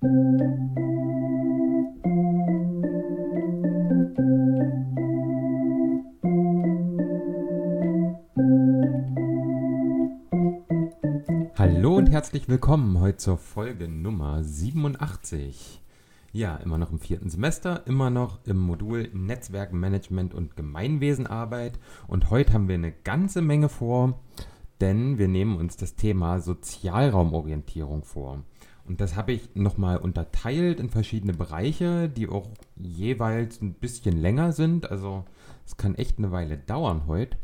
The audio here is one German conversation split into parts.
Hallo und herzlich willkommen heute zur Folge Nummer 87. Ja, immer noch im 4. Semester, immer noch im Modul Netzwerkmanagement und Gemeinwesenarbeit. Und heute haben wir eine ganze Menge vor, denn wir nehmen uns das Thema Sozialraumorientierung vor. Und das habe ich nochmal unterteilt in verschiedene Bereiche, die auch jeweils ein bisschen länger sind. Also es kann echt eine Weile dauern heute.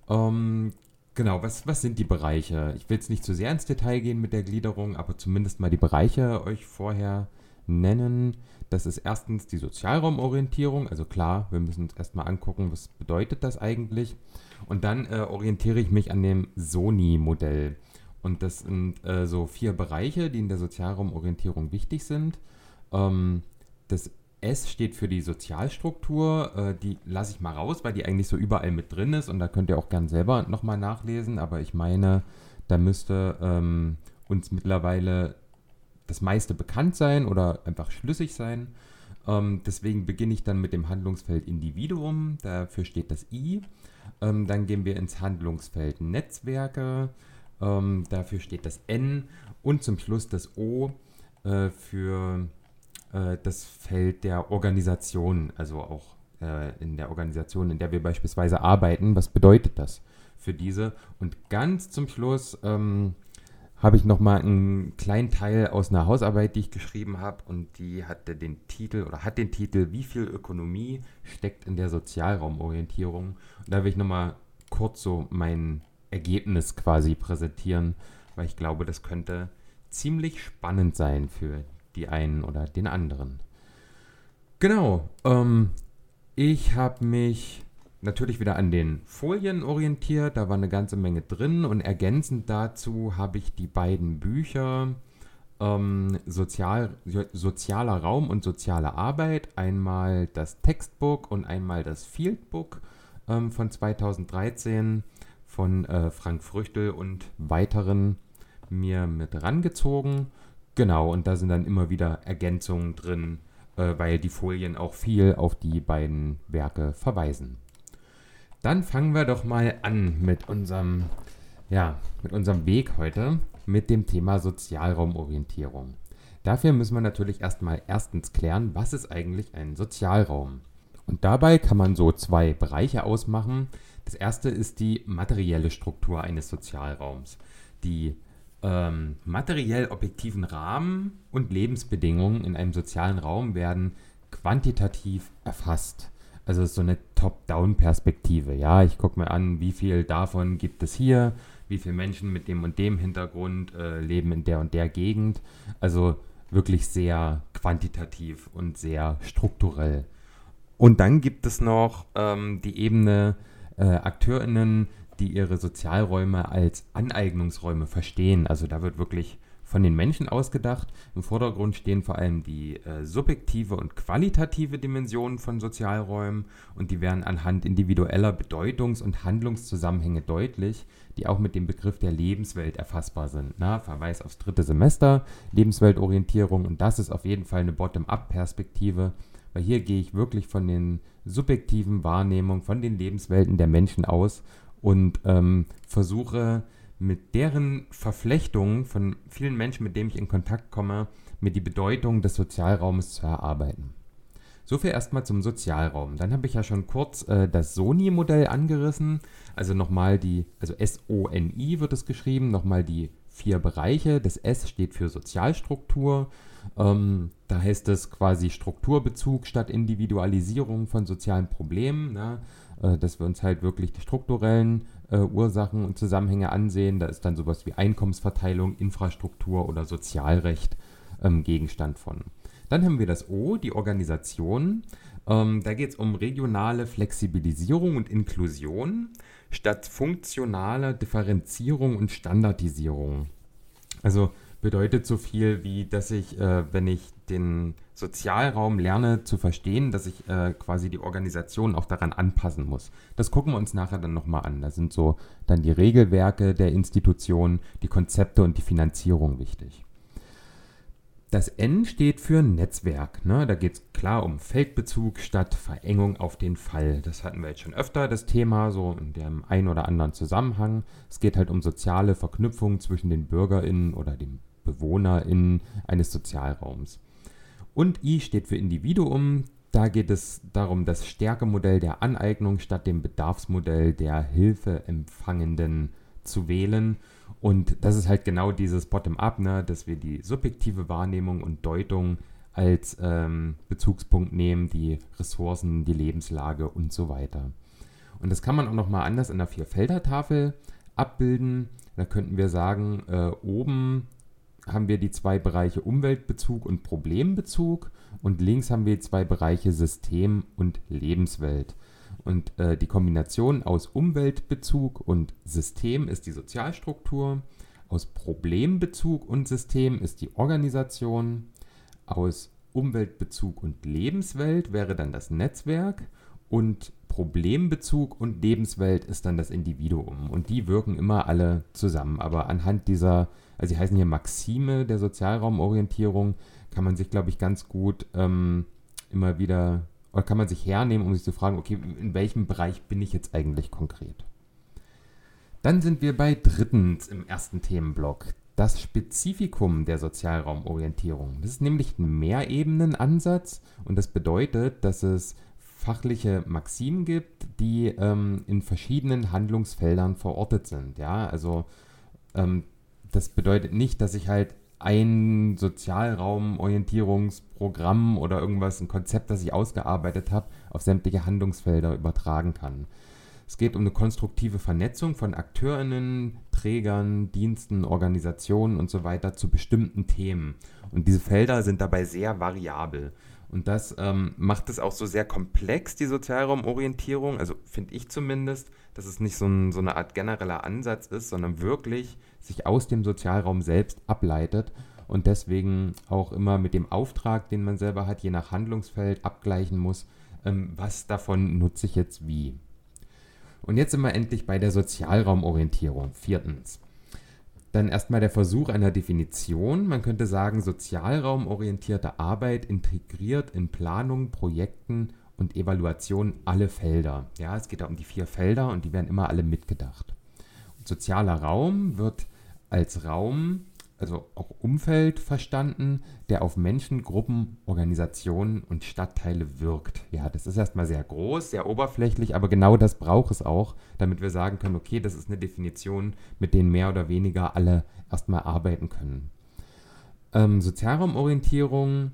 Genau, was sind die Bereiche? Ich will jetzt nicht zu sehr ins Detail gehen mit der Gliederung, aber zumindest mal die Bereiche euch vorher nennen. Das ist erstens die Sozialraumorientierung. Also klar, wir müssen uns erstmal angucken, was bedeutet das eigentlich. Und dann orientiere ich mich an dem SONI-Modell. Und das sind so 4 Bereiche, die in der Sozialraumorientierung wichtig sind. Das S steht für die Sozialstruktur, die lasse ich mal raus, weil die eigentlich so überall mit drin ist und da könnt ihr auch gern selber nochmal nachlesen, aber ich meine, da müsste uns mittlerweile das meiste bekannt sein oder einfach schlüssig sein. Deswegen beginne ich dann mit dem Handlungsfeld Individuum, dafür steht das I. Dann gehen wir ins Handlungsfeld Netzwerke, dafür steht das N und zum Schluss das O für das Feld der Organisation, also auch in der Organisation, in der wir beispielsweise arbeiten. Was bedeutet das für diese? Und ganz zum Schluss habe ich nochmal einen kleinen Teil aus einer Hausarbeit, die ich geschrieben habe und die hat den Titel, wie viel Ökonomie steckt in der Sozialraumorientierung? Und da will ich nochmal kurz so mein Ergebnis quasi präsentieren, weil ich glaube, das könnte ziemlich spannend sein für die einen oder den anderen. Genau, ich habe mich natürlich wieder an den Folien orientiert, da war eine ganze Menge drin und ergänzend dazu habe ich die beiden Bücher Sozialer Raum und soziale Arbeit, einmal das Textbook und einmal das Fieldbook von 2013 von Frank Früchtel und weiteren mir mit rangezogen. Genau, und da sind dann immer wieder Ergänzungen drin, weil die Folien auch viel auf die beiden Werke verweisen. Dann fangen wir doch mal an mit unserem Weg heute, mit dem Thema Sozialraumorientierung. Dafür müssen wir natürlich erstens klären, was ist eigentlich ein Sozialraum? Und dabei kann man so 2 Bereiche ausmachen. Das erste ist die materielle Struktur eines Sozialraums. Die materiell objektiven Rahmen und Lebensbedingungen in einem sozialen Raum werden quantitativ erfasst. Also es ist so eine Top-Down-Perspektive. Ja, ich gucke mir an, wie viel davon gibt es hier, wie viele Menschen mit dem und dem Hintergrund leben in der und der Gegend. Also wirklich sehr quantitativ und sehr strukturell. Und dann gibt es noch die Ebene AkteurInnen, die ihre Sozialräume als Aneignungsräume verstehen. Also da wird wirklich von den Menschen ausgedacht. Im Vordergrund stehen vor allem die subjektive und qualitative Dimensionen von Sozialräumen und die werden anhand individueller Bedeutungs- und Handlungszusammenhänge deutlich, die auch mit dem Begriff der Lebenswelt erfassbar sind. Verweis aufs 3. Semester, Lebensweltorientierung, und das ist auf jeden Fall eine Bottom-up-Perspektive, weil hier gehe ich wirklich von den subjektiven Wahrnehmungen, von den Lebenswelten der Menschen aus und versuche mit deren Verflechtungen von vielen Menschen, mit denen ich in Kontakt komme, mir die Bedeutung des Sozialraumes zu erarbeiten. So viel erstmal zum Sozialraum. Dann habe ich ja schon kurz das SONI-Modell angerissen, also nochmal also SONI wird es geschrieben, nochmal die 4 Bereiche. Das S steht für Sozialstruktur. Da heißt es quasi Strukturbezug statt Individualisierung von sozialen Problemen, dass wir uns halt wirklich die strukturellen Ursachen und Zusammenhänge ansehen. Da ist dann sowas wie Einkommensverteilung, Infrastruktur oder Sozialrecht Gegenstand von. Dann haben wir das O, die Organisation. Da geht es um regionale Flexibilisierung und Inklusion statt funktionaler Differenzierung und Standardisierung. Also bedeutet so viel wie, dass ich, wenn ich den Sozialraum lerne zu verstehen, dass ich quasi die Organisation auch daran anpassen muss. Das gucken wir uns nachher dann nochmal an. Da sind so dann die Regelwerke der Institution, die Konzepte und die Finanzierung wichtig. Das N steht für Netzwerk. Ne? Da geht es klar um Feldbezug statt Verengung auf den Fall. Das hatten wir jetzt schon öfter, das Thema, so in dem einen oder anderen Zusammenhang. Es geht halt um soziale Verknüpfungen zwischen den BürgerInnen oder den BewohnerInnen eines Sozialraums. Und I steht für Individuum. Da geht es darum, das Stärkemodell der Aneignung statt dem Bedarfsmodell der Hilfeempfangenden zu wählen. Und das ist halt genau dieses Bottom-up, ne, dass wir die subjektive Wahrnehmung und Deutung als Bezugspunkt nehmen, die Ressourcen, die Lebenslage und so weiter. Und das kann man auch nochmal anders in der Vierfelder-Tafel abbilden. Da könnten wir sagen, oben haben wir die zwei Bereiche Umweltbezug und Problembezug und links haben wir die zwei Bereiche System und Lebenswelt. Und die Kombination aus Umweltbezug und System ist die Sozialstruktur, aus Problembezug und System ist die Organisation, aus Umweltbezug und Lebenswelt wäre dann das Netzwerk und Problembezug und Lebenswelt ist dann das Individuum. Und die wirken immer alle zusammen. Aber anhand dieser, also die heißen hier Maxime der Sozialraumorientierung, kann man sich, glaube ich, ganz gut immer wieder, oder kann man sich hernehmen, um sich zu fragen, okay, in welchem Bereich bin ich jetzt eigentlich konkret? Dann sind wir bei drittens im ersten Themenblock. Das Spezifikum der Sozialraumorientierung. Das ist nämlich ein Mehrebenenansatz und das bedeutet, dass es fachliche Maximen gibt, die in verschiedenen Handlungsfeldern verortet sind. Ja, also das bedeutet nicht, dass ich halt ein Sozialraumorientierungsprogramm oder irgendwas, ein Konzept, das ich ausgearbeitet habe, auf sämtliche Handlungsfelder übertragen kann. Es geht um eine konstruktive Vernetzung von AkteurInnen, Trägern, Diensten, Organisationen und so weiter zu bestimmten Themen. Und diese Felder sind dabei sehr variabel. Und das macht es auch so sehr komplex, die Sozialraumorientierung. Also finde ich zumindest, dass es nicht so eine Art genereller Ansatz ist, sondern wirklich sich aus dem Sozialraum selbst ableitet und deswegen auch immer mit dem Auftrag, den man selber hat, je nach Handlungsfeld abgleichen muss, was davon nutze ich jetzt wie. Und jetzt sind wir endlich bei der Sozialraumorientierung. Viertens. Dann erstmal der Versuch einer Definition. Man könnte sagen, sozialraumorientierte Arbeit integriert in Planung, Projekten und Evaluation alle Felder. Ja, es geht da um die 4 Felder und die werden immer alle mitgedacht. Und sozialer Raum wird als Raum, also auch Umfeld verstanden, der auf Menschen, Gruppen, Organisationen und Stadtteile wirkt. Ja, das ist erstmal sehr groß, sehr oberflächlich, aber genau das braucht es auch, damit wir sagen können, okay, das ist eine Definition, mit denen mehr oder weniger alle erstmal arbeiten können. Sozialraumorientierung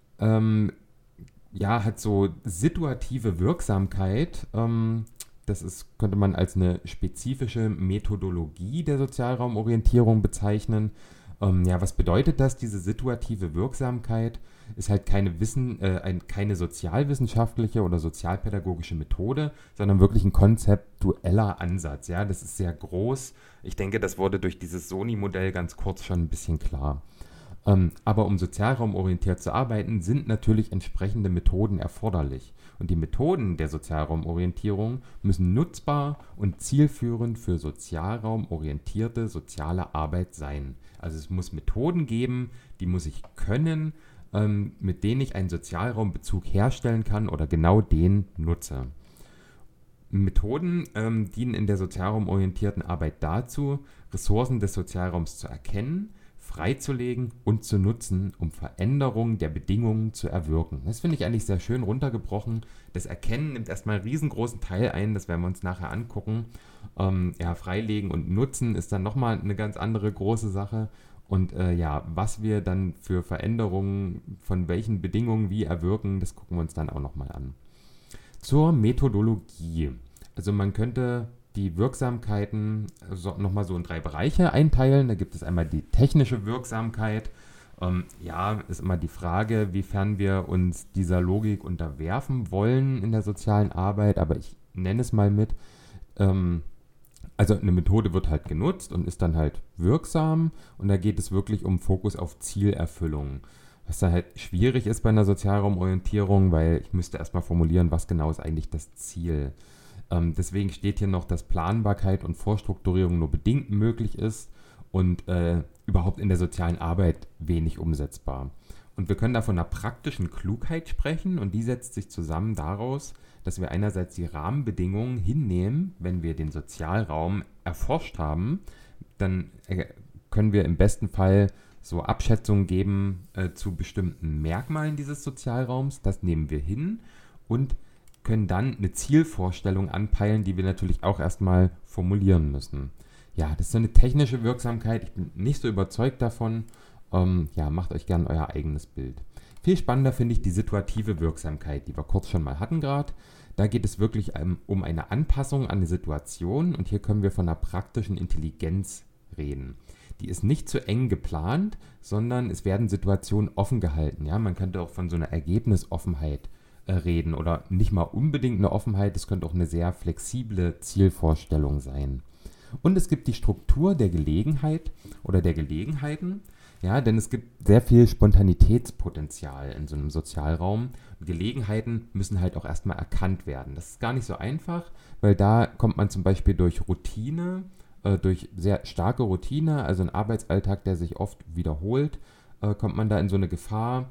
hat so situative Wirksamkeit. Könnte man als eine spezifische Methodologie der Sozialraumorientierung bezeichnen. Was bedeutet das? Diese situative Wirksamkeit ist halt keine sozialwissenschaftliche oder sozialpädagogische Methode, sondern wirklich ein konzeptueller Ansatz. Ja, das ist sehr groß. Ich denke, das wurde durch dieses Soni-Modell ganz kurz schon ein bisschen klar. Aber um sozialraumorientiert zu arbeiten, sind natürlich entsprechende Methoden erforderlich. Und die Methoden der Sozialraumorientierung müssen nutzbar und zielführend für sozialraumorientierte soziale Arbeit sein. Also es muss Methoden geben, die muss ich können, mit denen ich einen Sozialraumbezug herstellen kann oder genau den nutze. Methoden dienen in der sozialraumorientierten Arbeit dazu, Ressourcen des Sozialraums zu erkennen, freizulegen und zu nutzen, um Veränderungen der Bedingungen zu erwirken. Das finde ich eigentlich sehr schön runtergebrochen. Das Erkennen nimmt erstmal einen riesengroßen Teil ein, das werden wir uns nachher angucken. Freilegen und Nutzen ist dann nochmal eine ganz andere große Sache. Und was wir dann für Veränderungen von welchen Bedingungen wie erwirken, das gucken wir uns dann auch nochmal an. Zur Methodologie. Also man könnte die Wirksamkeiten nochmal so in 3 Bereiche einteilen. Da gibt es einmal die technische Wirksamkeit. Ist immer die Frage, wiefern wir uns dieser Logik unterwerfen wollen in der sozialen Arbeit. Aber ich nenne es mal mit. Also eine Methode wird halt genutzt und ist dann halt wirksam. Und da geht es wirklich um Fokus auf Zielerfüllung. Was da halt schwierig ist bei einer Sozialraumorientierung, weil ich müsste erstmal formulieren, was genau ist eigentlich das Ziel. Deswegen steht hier noch, dass Planbarkeit und Vorstrukturierung nur bedingt möglich ist und überhaupt in der sozialen Arbeit wenig umsetzbar. Und wir können da von einer praktischen Klugheit sprechen und die setzt sich zusammen daraus, dass wir einerseits die Rahmenbedingungen hinnehmen, wenn wir den Sozialraum erforscht haben, dann können wir im besten Fall so Abschätzungen geben zu bestimmten Merkmalen dieses Sozialraums. Das nehmen wir hin und können dann eine Zielvorstellung anpeilen, die wir natürlich auch erstmal formulieren müssen. Ja, das ist so eine technische Wirksamkeit. Ich bin nicht so überzeugt davon. Macht euch gerne euer eigenes Bild. Viel spannender finde ich die situative Wirksamkeit, die wir kurz schon mal hatten gerade. Da geht es wirklich um eine Anpassung an die Situation und hier können wir von einer praktischen Intelligenz reden. Die ist nicht zu eng geplant, sondern es werden Situationen offen gehalten. Ja? Man könnte auch von so einer Ergebnisoffenheit reden oder nicht mal unbedingt eine Offenheit, es könnte auch eine sehr flexible Zielvorstellung sein. Und es gibt die Struktur der Gelegenheit oder der Gelegenheiten, ja, denn es gibt sehr viel Spontanitätspotenzial in so einem Sozialraum. Gelegenheiten müssen halt auch erstmal erkannt werden. Das ist gar nicht so einfach, weil da kommt man zum Beispiel durch Routine, durch sehr starke Routine, also ein Arbeitsalltag, der sich oft wiederholt, kommt man da in so eine Gefahr,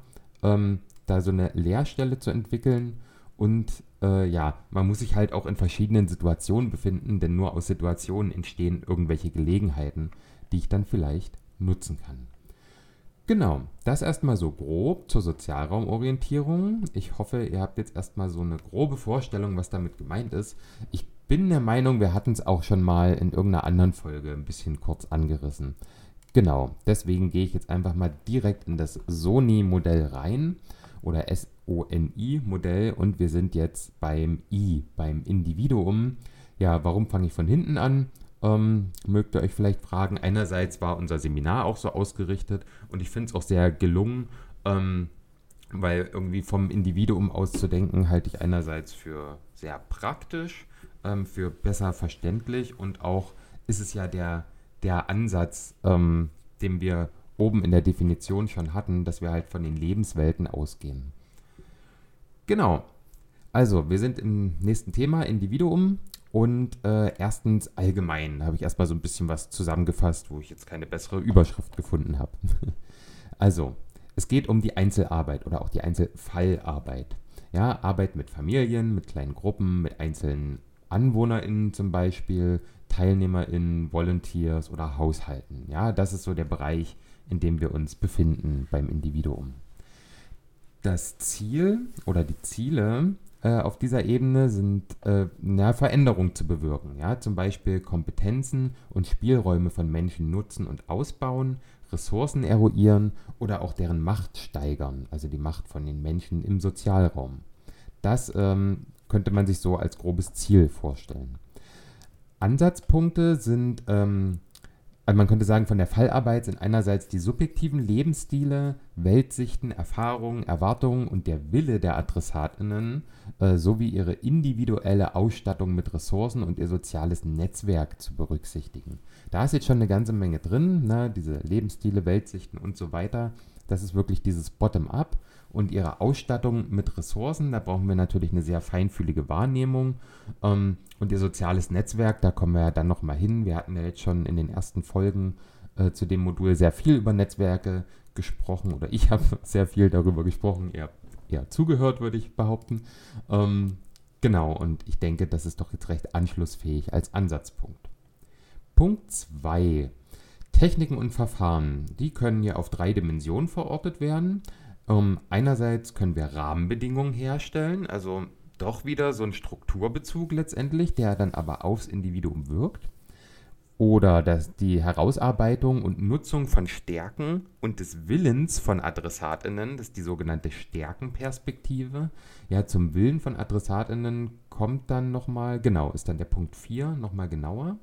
da so eine Leerstelle zu entwickeln. Und man muss sich halt auch in verschiedenen Situationen befinden, denn nur aus Situationen entstehen irgendwelche Gelegenheiten, die ich dann vielleicht nutzen kann. Genau, das erstmal so grob zur Sozialraumorientierung. Ich hoffe, ihr habt jetzt erstmal so eine grobe Vorstellung, was damit gemeint ist. Ich bin der Meinung, wir hatten es auch schon mal in irgendeiner anderen Folge ein bisschen kurz angerissen. Genau, deswegen gehe ich jetzt einfach mal direkt in das SONI-Modell rein oder SONI-Modell und wir sind jetzt beim I, beim Individuum. Ja, warum fange ich von hinten an? Mögt ihr euch vielleicht fragen. Einerseits war unser Seminar auch so ausgerichtet und ich finde es auch sehr gelungen, weil irgendwie vom Individuum aus zu denken, halte ich einerseits für sehr praktisch, für besser verständlich und auch ist es ja der Ansatz, den wir oben in der Definition schon hatten, dass wir halt von den Lebenswelten ausgehen. Genau, also wir sind im nächsten Thema, Individuum. Und erstens allgemein, da habe ich erstmal so ein bisschen was zusammengefasst, wo ich jetzt keine bessere Überschrift gefunden habe. Also, es geht um die Einzelarbeit oder auch die Einzelfallarbeit. Ja, Arbeit mit Familien, mit kleinen Gruppen, mit einzelnen AnwohnerInnen zum Beispiel, TeilnehmerInnen, Volunteers oder Haushalten. Ja, das ist so der Bereich, in dem wir uns befinden beim Individuum. Das Ziel oder die Ziele auf dieser Ebene sind Veränderungen zu bewirken. Ja? Zum Beispiel Kompetenzen und Spielräume von Menschen nutzen und ausbauen, Ressourcen eruieren oder auch deren Macht steigern, also die Macht von den Menschen im Sozialraum. Das könnte man sich so als grobes Ziel vorstellen. Ansatzpunkte sind, also man könnte sagen, von der Fallarbeit sind einerseits die subjektiven Lebensstile, Weltsichten, Erfahrungen, Erwartungen und der Wille der AdressatInnen sowie ihre individuelle Ausstattung mit Ressourcen und ihr soziales Netzwerk zu berücksichtigen. Da ist jetzt schon eine ganze Menge drin, ne? Diese Lebensstile, Weltsichten und so weiter. Das ist wirklich dieses Bottom-up und ihre Ausstattung mit Ressourcen. Da brauchen wir natürlich eine sehr feinfühlige Wahrnehmung. Und ihr soziales Netzwerk, da kommen wir ja dann nochmal hin. Wir hatten ja jetzt schon in den ersten Folgen zu dem Modul sehr viel über Netzwerke gesprochen oder ich habe sehr viel darüber gesprochen. Ihr habt eher zugehört, würde ich behaupten. Genau, und ich denke, das ist doch jetzt recht anschlussfähig als Ansatzpunkt. Punkt 2. Techniken und Verfahren, die können ja auf 3 Dimensionen verortet werden. Einerseits können wir Rahmenbedingungen herstellen, also doch wieder so ein Strukturbezug letztendlich, der dann aber aufs Individuum wirkt. Oder die Herausarbeitung und Nutzung von Stärken und des Willens von AdressatInnen, das ist die sogenannte Stärkenperspektive. Ja, zum Willen von AdressatInnen kommt dann nochmal, genau, ist dann der Punkt 4 nochmal genauer.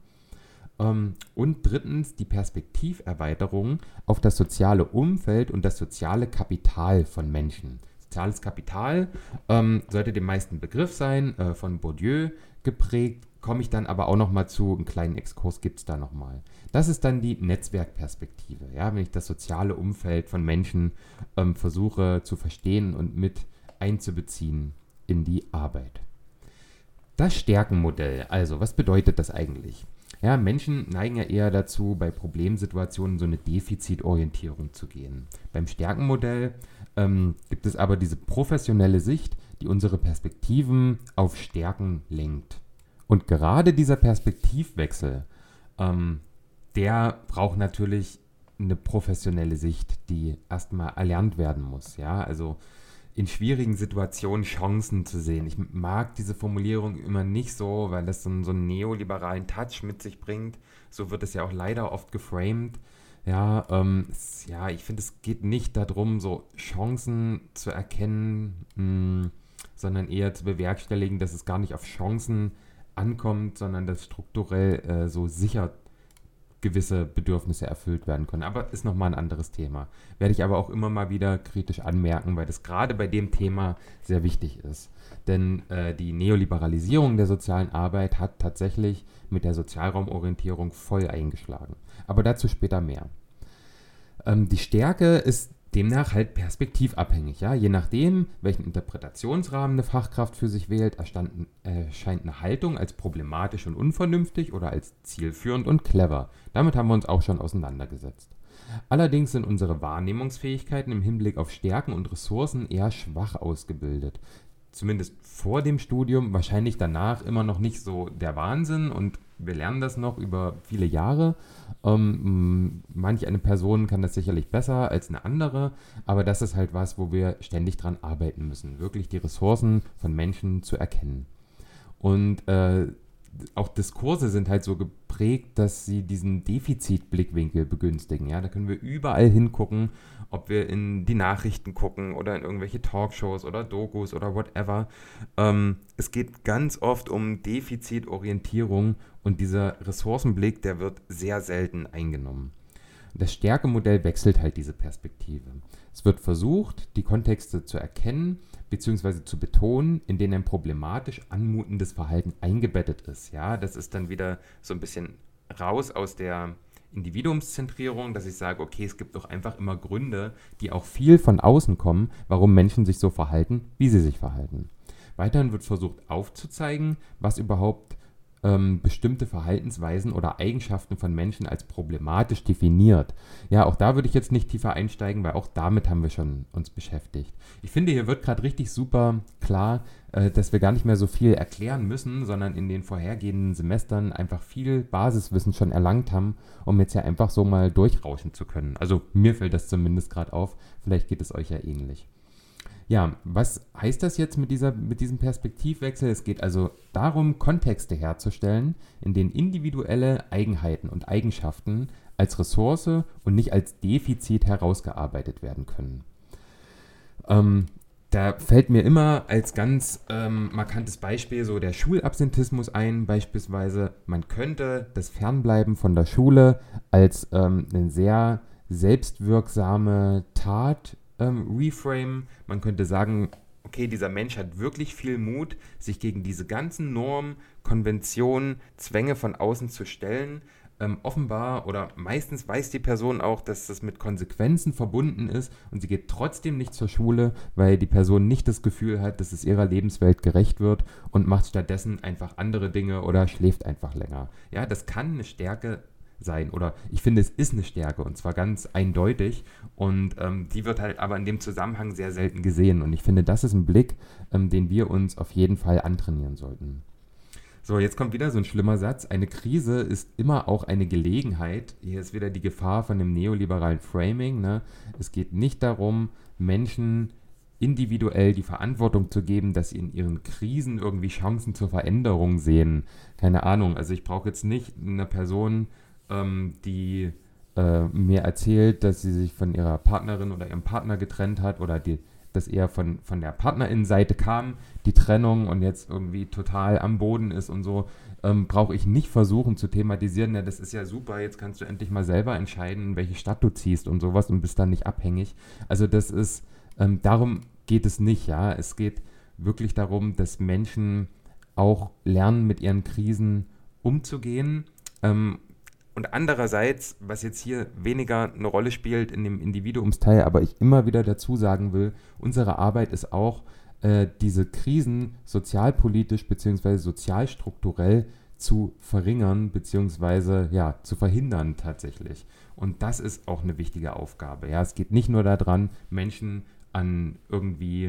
Und drittens die Perspektiverweiterung auf das soziale Umfeld und das soziale Kapital von Menschen. Soziales Kapital sollte dem meisten Begriff sein, von Bourdieu geprägt, komme ich dann aber auch nochmal zu, einen kleinen Exkurs gibt es da nochmal. Das ist dann die Netzwerkperspektive, ja, wenn ich das soziale Umfeld von Menschen versuche zu verstehen und mit einzubeziehen in die Arbeit. Das Stärkenmodell, also was bedeutet das eigentlich? Ja, Menschen neigen ja eher dazu, bei Problemsituationen so eine Defizitorientierung zu gehen. Beim Stärkenmodell gibt es aber diese professionelle Sicht, die unsere Perspektiven auf Stärken lenkt. Und gerade dieser Perspektivwechsel, der braucht natürlich eine professionelle Sicht, die erstmal erlernt werden muss. Ja, also in schwierigen Situationen Chancen zu sehen. Ich mag diese Formulierung immer nicht so, weil das so einen neoliberalen Touch mit sich bringt. So wird es ja auch leider oft geframed. Ja, ja, ich finde, es geht nicht darum, so Chancen zu erkennen, sondern eher zu bewerkstelligen, dass es gar nicht auf Chancen ankommt, sondern dass strukturell so sicher gewisse Bedürfnisse erfüllt werden können. Aber ist nochmal ein anderes Thema. Werde ich aber auch immer mal wieder kritisch anmerken, weil das gerade bei dem Thema sehr wichtig ist. Denn die Neoliberalisierung der sozialen Arbeit hat tatsächlich mit der Sozialraumorientierung voll eingeschlagen. Aber dazu später mehr. Die Stärke ist demnach halt perspektivabhängig. Ja? Je nachdem, welchen Interpretationsrahmen eine Fachkraft für sich wählt, erscheint eine Haltung als problematisch und unvernünftig oder als zielführend und clever. Damit haben wir uns auch schon auseinandergesetzt. Allerdings sind unsere Wahrnehmungsfähigkeiten im Hinblick auf Stärken und Ressourcen eher schwach ausgebildet. Zumindest vor dem Studium, wahrscheinlich danach immer noch nicht so der Wahnsinn und wir lernen das noch über viele Jahre. Manch eine Person kann das sicherlich besser als eine andere, aber das ist halt was, wo wir ständig dran arbeiten müssen, wirklich die Ressourcen von Menschen zu erkennen. Und auch Diskurse sind halt so geprägt, dass sie diesen Defizitblickwinkel begünstigen. Ja? Da können wir überall hingucken, ob wir in die Nachrichten gucken oder in irgendwelche Talkshows oder Dokus oder whatever. Es geht ganz oft um Defizitorientierung und dieser Ressourcenblick, der wird sehr selten eingenommen. Das Stärkemodell wechselt halt diese Perspektive. Es wird versucht, die Kontexte zu erkennen bzw. zu betonen, in denen ein problematisch anmutendes Verhalten eingebettet ist. Ja, das ist dann wieder so ein bisschen raus aus der Individuumszentrierung, dass ich sage, okay, es gibt doch einfach immer Gründe, die auch viel von außen kommen, warum Menschen sich so verhalten, wie sie sich verhalten. Weiterhin wird versucht aufzuzeigen, was überhaupt bestimmte Verhaltensweisen oder Eigenschaften von Menschen als problematisch definiert. Ja, auch da würde ich jetzt nicht tiefer einsteigen, weil auch damit haben wir schon uns beschäftigt. Ich finde, hier wird gerade richtig super klar, dass wir gar nicht mehr so viel erklären müssen, sondern in den vorhergehenden Semestern einfach viel Basiswissen schon erlangt haben, um jetzt ja einfach so mal durchrauschen zu können. Also mir fällt das zumindest gerade auf, vielleicht geht es euch ja ähnlich. Ja, was heißt das jetzt mit diesem Perspektivwechsel? Es geht also darum, Kontexte herzustellen, in denen individuelle Eigenheiten und Eigenschaften als Ressource und nicht als Defizit herausgearbeitet werden können. Da fällt mir immer als ganz markantes Beispiel so der Schulabsentismus ein. Beispielsweise, man könnte das Fernbleiben von der Schule als eine sehr selbstwirksame Tat reframe. Man könnte sagen, okay, dieser Mensch hat wirklich viel Mut, sich gegen diese ganzen Normen, Konventionen, Zwänge von außen zu stellen. Offenbar oder meistens weiß die Person auch, dass das mit Konsequenzen verbunden ist und sie geht trotzdem nicht zur Schule, weil die Person nicht das Gefühl hat, dass es ihrer Lebenswelt gerecht wird und macht stattdessen einfach andere Dinge oder schläft einfach länger. Ja, das kann eine Stärke sein oder ich finde, es ist eine Stärke und zwar ganz eindeutig und die wird halt aber in dem Zusammenhang sehr selten gesehen und ich finde, das ist ein Blick, den wir uns auf jeden Fall antrainieren sollten. So, jetzt kommt wieder so ein schlimmer Satz. Eine Krise ist immer auch eine Gelegenheit. Hier ist wieder die Gefahr von dem neoliberalen Framing. Ne? Es geht nicht darum, Menschen individuell die Verantwortung zu geben, dass sie in ihren Krisen irgendwie Chancen zur Veränderung sehen. Keine Ahnung, also ich brauche jetzt nicht eine Person, die mir erzählt, dass sie sich von ihrer Partnerin oder ihrem Partner getrennt hat oder dass eher von der Partnerinnenseite kam, die Trennung und jetzt irgendwie total am Boden ist und so, brauche ich nicht versuchen zu thematisieren, ja, das ist ja super, jetzt kannst du endlich mal selber entscheiden, in welche Stadt du ziehst und sowas und bist dann nicht abhängig. Also das ist, darum geht es nicht, ja. Es geht wirklich darum, dass Menschen auch lernen, mit ihren Krisen umzugehen. Und andererseits, was jetzt hier weniger eine Rolle spielt in dem Individuumsteil, aber ich immer wieder dazu sagen will, unsere Arbeit ist auch, diese Krisen sozialpolitisch bzw. sozialstrukturell zu verringern bzw. ja, zu verhindern tatsächlich. Und das ist auch eine wichtige Aufgabe. Ja, es geht nicht nur daran, Menschen an irgendwie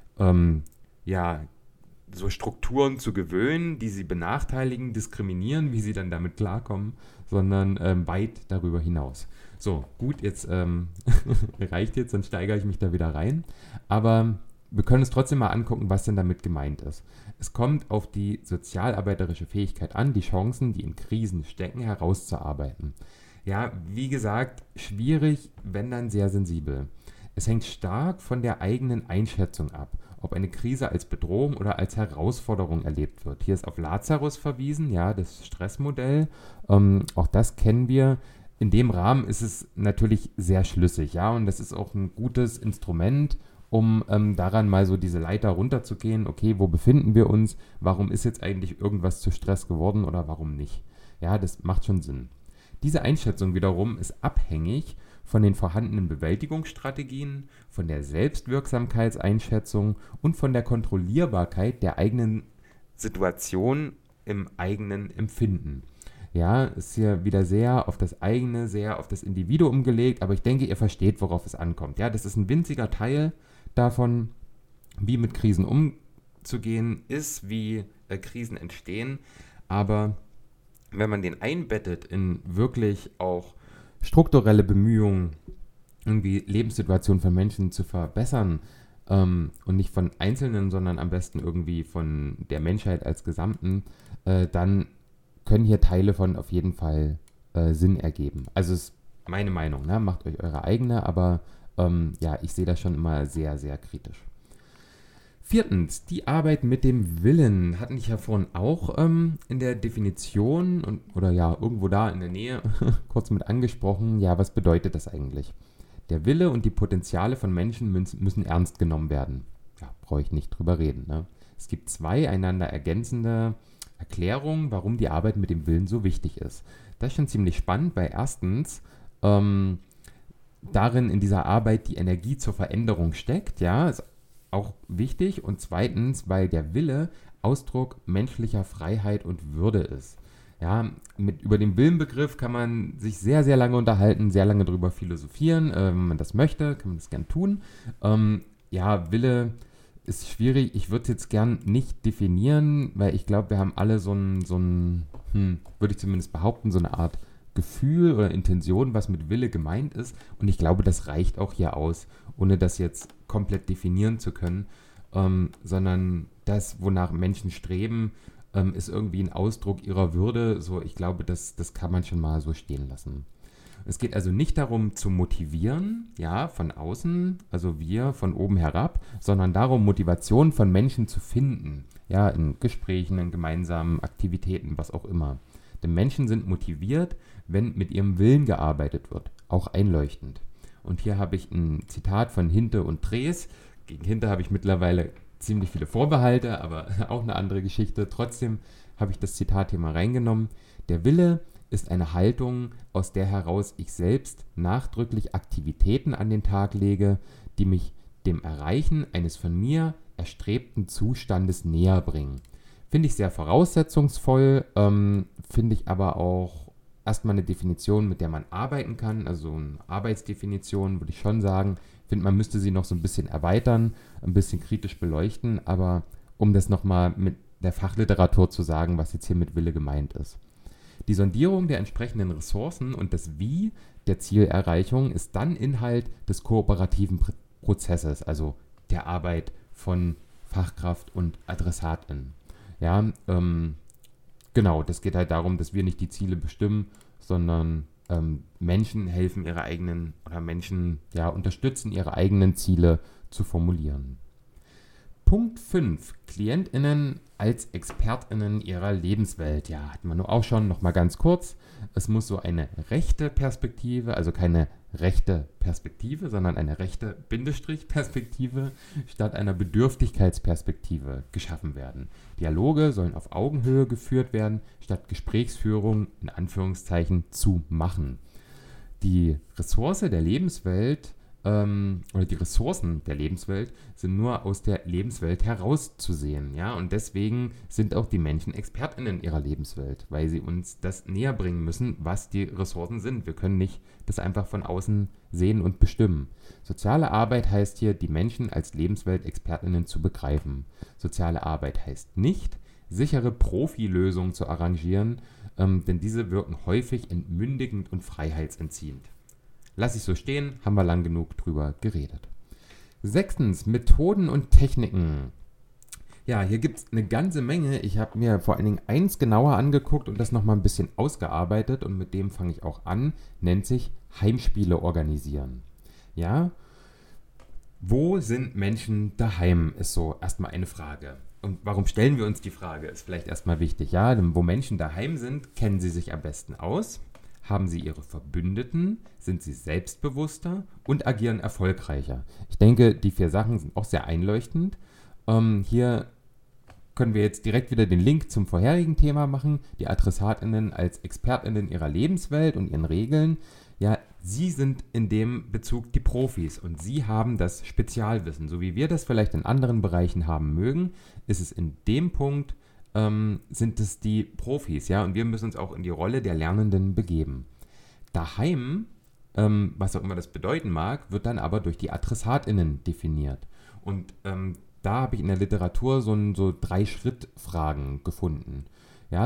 ja, so Strukturen zu gewöhnen, die sie benachteiligen, diskriminieren, wie sie dann damit klarkommen, sondern weit darüber hinaus. So, gut, jetzt reicht jetzt, dann steigere ich mich da wieder rein. Aber wir können uns trotzdem mal angucken, was denn damit gemeint ist. Es kommt auf die sozialarbeiterische Fähigkeit an, die Chancen, die in Krisen stecken, herauszuarbeiten. Ja, wie gesagt, schwierig, wenn dann sehr sensibel. Es hängt stark von der eigenen Einschätzung ab, ob eine Krise als Bedrohung oder als Herausforderung erlebt wird. Hier ist auf Lazarus verwiesen, ja, das Stressmodell. Auch das kennen wir. In dem Rahmen ist es natürlich sehr schlüssig, ja, und das ist auch ein gutes Instrument, um daran mal so diese Leiter runterzugehen. Okay, wo befinden wir uns? Warum ist jetzt eigentlich irgendwas zu Stress geworden oder warum nicht? Ja, das macht schon Sinn. Diese Einschätzung wiederum ist abhängig von den vorhandenen Bewältigungsstrategien, von der Selbstwirksamkeitseinschätzung und von der Kontrollierbarkeit der eigenen Situation im eigenen Empfinden. Ja, ist hier wieder sehr auf das eigene, sehr auf das Individuum gelegt, aber ich denke, ihr versteht, worauf es ankommt. Ja, das ist ein winziger Teil davon, wie mit Krisen umzugehen ist, wie Krisen entstehen, aber wenn man den einbettet in wirklich auch strukturelle Bemühungen, irgendwie Lebenssituationen von Menschen zu verbessern und nicht von Einzelnen, sondern am besten irgendwie von der Menschheit als Gesamten, dann können hier Teile von auf jeden Fall Sinn ergeben. Also ist meine Meinung, ne? Macht euch eure eigene, aber ja, ich sehe das schon immer sehr, sehr kritisch. Viertens, die Arbeit mit dem Willen. Hatten ich ja vorhin auch in der Definition oder ja, irgendwo da in der Nähe kurz mit angesprochen. Ja, was bedeutet das eigentlich? Der Wille und die Potenziale von Menschen müssen ernst genommen werden. Ja, brauche ich nicht drüber reden. Ne? Es gibt zwei einander ergänzende Erklärungen, warum die Arbeit mit dem Willen so wichtig ist. Das ist schon ziemlich spannend, weil erstens darin in dieser Arbeit die Energie zur Veränderung steckt. Ja, ist auch wichtig, und zweitens, weil der Wille Ausdruck menschlicher Freiheit und Würde ist. Ja, über den Willenbegriff kann man sich sehr, sehr lange unterhalten, sehr lange drüber philosophieren. Wenn man das möchte, kann man das gern tun. Ja, Wille ist schwierig. Ich würde es jetzt gern nicht definieren, weil ich glaube, wir haben alle würde ich zumindest behaupten, so eine Art Gefühl oder Intention, was mit Wille gemeint ist. Und ich glaube, das reicht auch hier aus, ohne das jetzt komplett definieren zu können, sondern das, wonach Menschen streben, ist irgendwie ein Ausdruck ihrer Würde. So, ich glaube, das kann man schon mal so stehen lassen. Es geht also nicht darum zu motivieren, ja, von außen, also wir von oben herab, sondern darum, Motivation von Menschen zu finden, ja, in Gesprächen, in gemeinsamen Aktivitäten, was auch immer. Denn Menschen sind motiviert, wenn mit ihrem Willen gearbeitet wird, auch einleuchtend. Und hier habe ich ein Zitat von Hinte und Drees. Gegen Hinte habe ich mittlerweile ziemlich viele Vorbehalte, aber auch eine andere Geschichte. Trotzdem habe ich das Zitat hier mal reingenommen. Der Wille ist eine Haltung, aus der heraus ich selbst nachdrücklich Aktivitäten an den Tag lege, die mich dem Erreichen eines von mir erstrebten Zustandes näher bringen. Finde ich sehr voraussetzungsvoll, finde ich aber auch erstmal eine Definition, mit der man arbeiten kann, also eine Arbeitsdefinition, würde ich schon sagen. Ich finde, man müsste sie noch so ein bisschen erweitern, ein bisschen kritisch beleuchten, aber um das nochmal mit der Fachliteratur zu sagen, was jetzt hier mit Wille gemeint ist. Die Sondierung der entsprechenden Ressourcen und das Wie der Zielerreichung ist dann Inhalt des kooperativen Prozesses, also der Arbeit von Fachkraft und AdressatInnen. Ja, genau, das geht halt darum, dass wir nicht die Ziele bestimmen, sondern Menschen helfen ihre eigenen, oder Menschen unterstützen ihre eigenen Ziele zu formulieren. Punkt 5. KlientInnen als ExpertInnen ihrer Lebenswelt. Ja, hatten wir nur auch schon, nochmal ganz kurz. Es muss so eine rechte Perspektive, also keine rechte Perspektive, sondern eine rechte Bindestrich-Perspektive statt einer Bedürftigkeitsperspektive geschaffen werden. Dialoge sollen auf Augenhöhe geführt werden, statt Gesprächsführung in Anführungszeichen zu machen. Die Ressource der Lebenswelt oder die Ressourcen der Lebenswelt sind nur aus der Lebenswelt herauszusehen, ja, und deswegen sind auch die Menschen ExpertInnen ihrer Lebenswelt, weil sie uns das näher bringen müssen, was die Ressourcen sind. Wir können nicht das einfach von außen sehen und bestimmen. Soziale Arbeit heißt hier, die Menschen als Lebenswelt-ExpertInnen zu begreifen. Soziale Arbeit heißt nicht, sichere Profilösungen zu arrangieren, denn diese wirken häufig entmündigend und freiheitsentziehend. Lass ich so stehen, haben wir lang genug drüber geredet. 6. Methoden und Techniken. Ja, hier gibt es eine ganze Menge. Ich habe mir vor allen Dingen eins genauer angeguckt und das nochmal ein bisschen ausgearbeitet und mit dem fange ich auch an. Nennt sich Heimspiele organisieren. Ja, wo sind Menschen daheim, ist so erstmal eine Frage. Und warum stellen wir uns die Frage, ist vielleicht erstmal wichtig. Ja, denn wo Menschen daheim sind, kennen sie sich am besten aus. Haben sie ihre Verbündeten, sind sie selbstbewusster und agieren erfolgreicher. Ich denke, die 4 Sachen sind auch sehr einleuchtend. Hier können wir jetzt direkt wieder den Link zum vorherigen Thema machen. Die AdressatInnen als ExpertInnen ihrer Lebenswelt und ihren Regeln. Ja, sie sind in dem Bezug die Profis und sie haben das Spezialwissen. So wie wir das vielleicht in anderen Bereichen haben mögen, ist es in dem Punkt sind es die Profis, ja, und wir müssen uns auch in die Rolle der Lernenden begeben. Daheim, was auch immer das bedeuten mag, wird dann aber durch die AdressatInnen definiert. Und da habe ich in der Literatur so 3-Schritt-Fragen gefunden. Ja,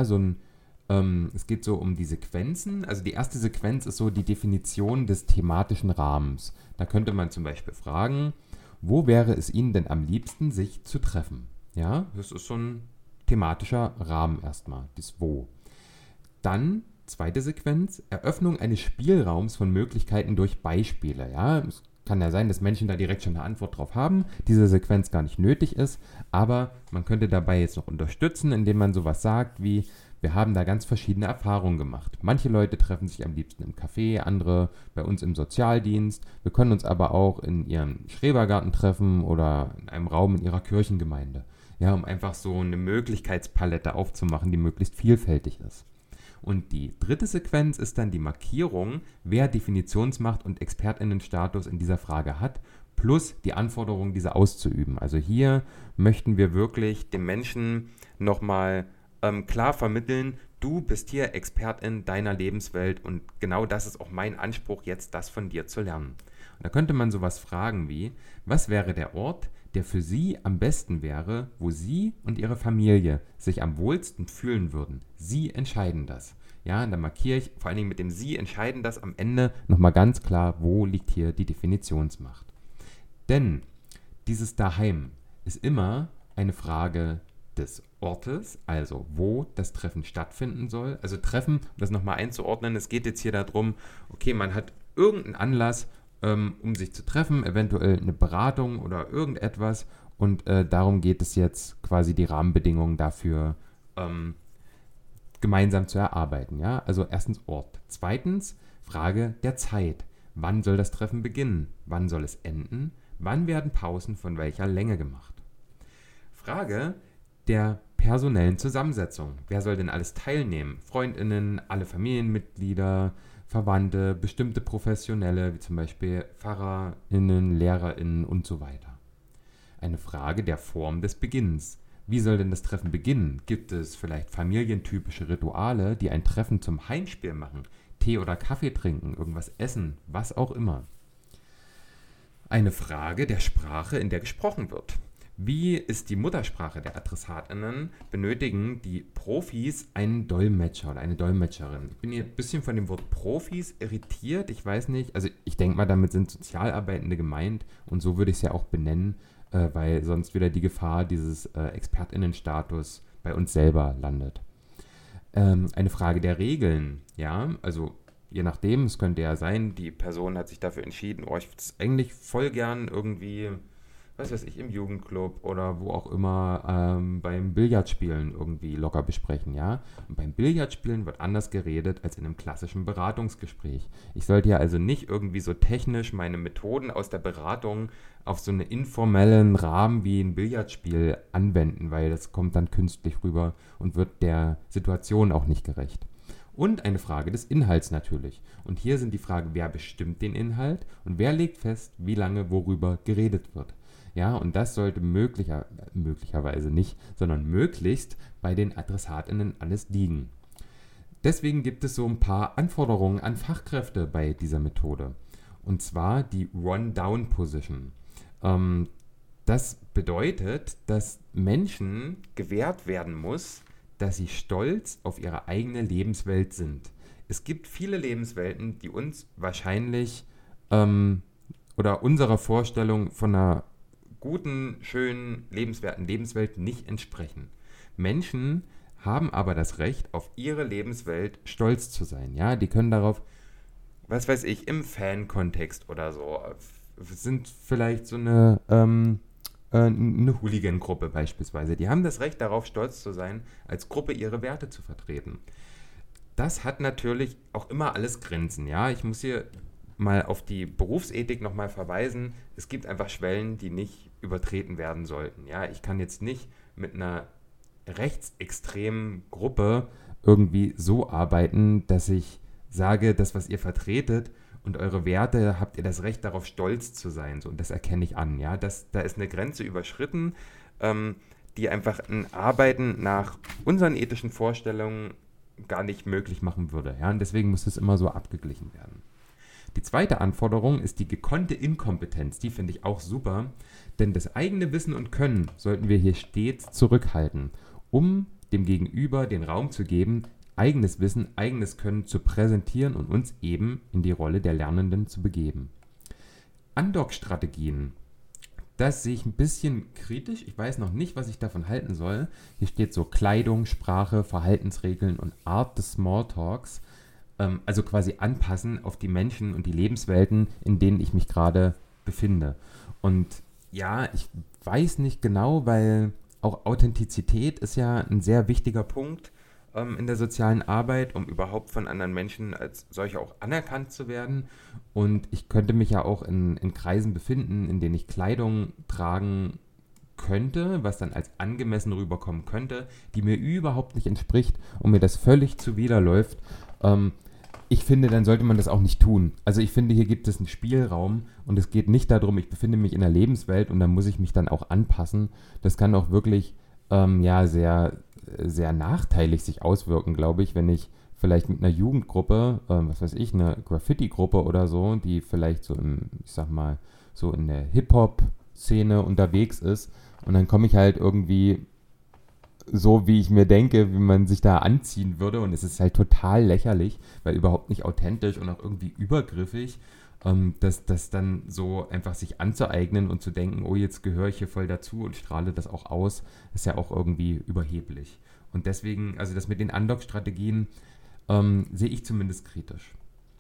es geht so um die Sequenzen. Also die erste Sequenz ist so die Definition des thematischen Rahmens. Da könnte man zum Beispiel fragen, wo wäre es Ihnen denn am liebsten, sich zu treffen? Ja, das ist so ein thematischer Rahmen erstmal, das Wo. Dann, zweite Sequenz, Eröffnung eines Spielraums von Möglichkeiten durch Beispiele. Ja, es kann ja sein, dass Menschen da direkt schon eine Antwort drauf haben, diese Sequenz gar nicht nötig ist, aber man könnte dabei jetzt noch unterstützen, indem man sowas sagt wie, wir haben da ganz verschiedene Erfahrungen gemacht. Manche Leute treffen sich am liebsten im Café, andere bei uns im Sozialdienst. Wir können uns aber auch in ihrem Schrebergarten treffen oder in einem Raum in ihrer Kirchengemeinde. Ja, um einfach so eine Möglichkeitspalette aufzumachen, die möglichst vielfältig ist. Und die dritte Sequenz ist dann die Markierung, wer Definitionsmacht und ExpertInnenstatus in dieser Frage hat, plus die Anforderung, diese auszuüben. Also hier möchten wir wirklich dem Menschen nochmal klar vermitteln, du bist hier Expertin deiner Lebenswelt und genau das ist auch mein Anspruch, jetzt das von dir zu lernen. Und da könnte man sowas fragen wie, was wäre der Ort, der für Sie am besten wäre, wo Sie und Ihre Familie sich am wohlsten fühlen würden. Sie entscheiden das. Ja, und dann markiere ich vor allen Dingen mit dem Sie entscheiden das am Ende nochmal ganz klar, wo liegt hier die Definitionsmacht. Denn dieses Daheim ist immer eine Frage des Ortes, also wo das Treffen stattfinden soll. Also Treffen, um das nochmal einzuordnen, es geht jetzt hier darum, okay, man hat irgendeinen Anlass, um sich zu treffen, eventuell eine Beratung oder irgendetwas und darum geht es jetzt quasi die Rahmenbedingungen dafür gemeinsam zu erarbeiten. Ja? Also erstens Ort. Zweitens Frage der Zeit. Wann soll das Treffen beginnen? Wann soll es enden? Wann werden Pausen von welcher Länge gemacht? Frage der personellen Zusammensetzung. Wer soll denn alles teilnehmen? FreundInnen, alle Familienmitglieder, Verwandte, bestimmte Professionelle, wie zum Beispiel PfarrerInnen, LehrerInnen und so weiter. Eine Frage der Form des Beginnens. Wie soll denn das Treffen beginnen? Gibt es vielleicht familientypische Rituale, die ein Treffen zum Heimspiel machen? Tee oder Kaffee trinken, irgendwas essen, was auch immer. Eine Frage der Sprache, in der gesprochen wird. Wie ist die Muttersprache der AdressatInnen? Benötigen die Profis einen Dolmetscher oder eine Dolmetscherin? Ich bin hier ein bisschen von dem Wort Profis irritiert. Ich weiß nicht, also ich denke mal, damit sind Sozialarbeitende gemeint und so würde ich es ja auch benennen, weil sonst wieder die Gefahr dieses ExpertInnenstatus bei uns selber landet. Eine Frage der Regeln, ja, also je nachdem, es könnte ja sein, die Person hat sich dafür entschieden, ich würde es eigentlich voll gern irgendwie, was weiß ich, im Jugendclub oder wo auch immer beim Billardspielen irgendwie locker besprechen, ja. Und beim Billardspielen wird anders geredet als in einem klassischen Beratungsgespräch. Ich sollte ja also nicht irgendwie so technisch meine Methoden aus der Beratung auf so einen informellen Rahmen wie ein Billardspiel anwenden, weil das kommt dann künstlich rüber und wird der Situation auch nicht gerecht. Und eine Frage des Inhalts natürlich. Und hier sind die Fragen, wer bestimmt den Inhalt und wer legt fest, wie lange worüber geredet wird. Ja, und das sollte möglicherweise nicht, sondern möglichst bei den AdressatInnen alles liegen. Deswegen gibt es so ein paar Anforderungen an Fachkräfte bei dieser Methode. Und zwar die Run-Down-Position. Das bedeutet, dass Menschen gewährt werden muss, dass sie stolz auf ihre eigene Lebenswelt sind. Es gibt viele Lebenswelten, die uns wahrscheinlich oder unserer Vorstellung von einer guten, schönen, lebenswerten Lebenswelt nicht entsprechen. Menschen haben aber das Recht, auf ihre Lebenswelt stolz zu sein. Ja, die können darauf, was weiß ich, im Fan-Kontext oder so, sind vielleicht so eine Hooligan-Gruppe beispielsweise. Die haben das Recht darauf, stolz zu sein, als Gruppe ihre Werte zu vertreten. Das hat natürlich auch immer alles Grenzen. Ja, ich muss hier mal auf die Berufsethik nochmal verweisen. Es gibt einfach Schwellen, die nicht übertreten werden sollten. Ja, ich kann jetzt nicht mit einer rechtsextremen Gruppe irgendwie so arbeiten, dass ich sage, das, was ihr vertretet und eure Werte, habt ihr das Recht darauf, stolz zu sein. So, und das erkenne ich an. Ja? Da ist eine Grenze überschritten, die einfach ein Arbeiten nach unseren ethischen Vorstellungen gar nicht möglich machen würde. Ja? Und deswegen muss es immer so abgeglichen werden. Die zweite Anforderung ist die gekonnte Inkompetenz. Die finde ich auch super, denn das eigene Wissen und Können sollten wir hier stets zurückhalten, um dem Gegenüber den Raum zu geben, eigenes Wissen, eigenes Können zu präsentieren und uns eben in die Rolle der Lernenden zu begeben. Andock-Strategien. Das sehe ich ein bisschen kritisch. Ich weiß noch nicht, was ich davon halten soll. Hier steht so Kleidung, Sprache, Verhaltensregeln und Art des Smalltalks. Also quasi anpassen auf die Menschen und die Lebenswelten, in denen ich mich gerade befinde. Und ja, ich weiß nicht genau, weil auch Authentizität ist ja ein sehr wichtiger Punkt in der sozialen Arbeit, um überhaupt von anderen Menschen als solche auch anerkannt zu werden. Und ich könnte mich ja auch in Kreisen befinden, in denen ich Kleidung tragen könnte, was dann als angemessen rüberkommen könnte, die mir überhaupt nicht entspricht und mir das völlig zuwiderläuft. Ich finde, dann sollte man das auch nicht tun. Also ich finde, hier gibt es einen Spielraum und es geht nicht darum, ich befinde mich in der Lebenswelt und dann muss ich mich dann auch anpassen. Das kann auch wirklich sehr, sehr nachteilig sich auswirken, glaube ich, wenn ich vielleicht mit einer Jugendgruppe, was weiß ich, eine Graffiti-Gruppe oder so, die vielleicht so so in der Hip-Hop-Szene unterwegs ist und dann komme ich halt irgendwie so, wie ich mir denke, wie man sich da anziehen würde und es ist halt total lächerlich, weil überhaupt nicht authentisch und auch irgendwie übergriffig, das dann so einfach sich anzueignen und zu denken, oh, jetzt gehöre ich hier voll dazu und strahle das auch aus, ist ja auch irgendwie überheblich. Und deswegen, also das mit den Undock-Strategien sehe ich zumindest kritisch.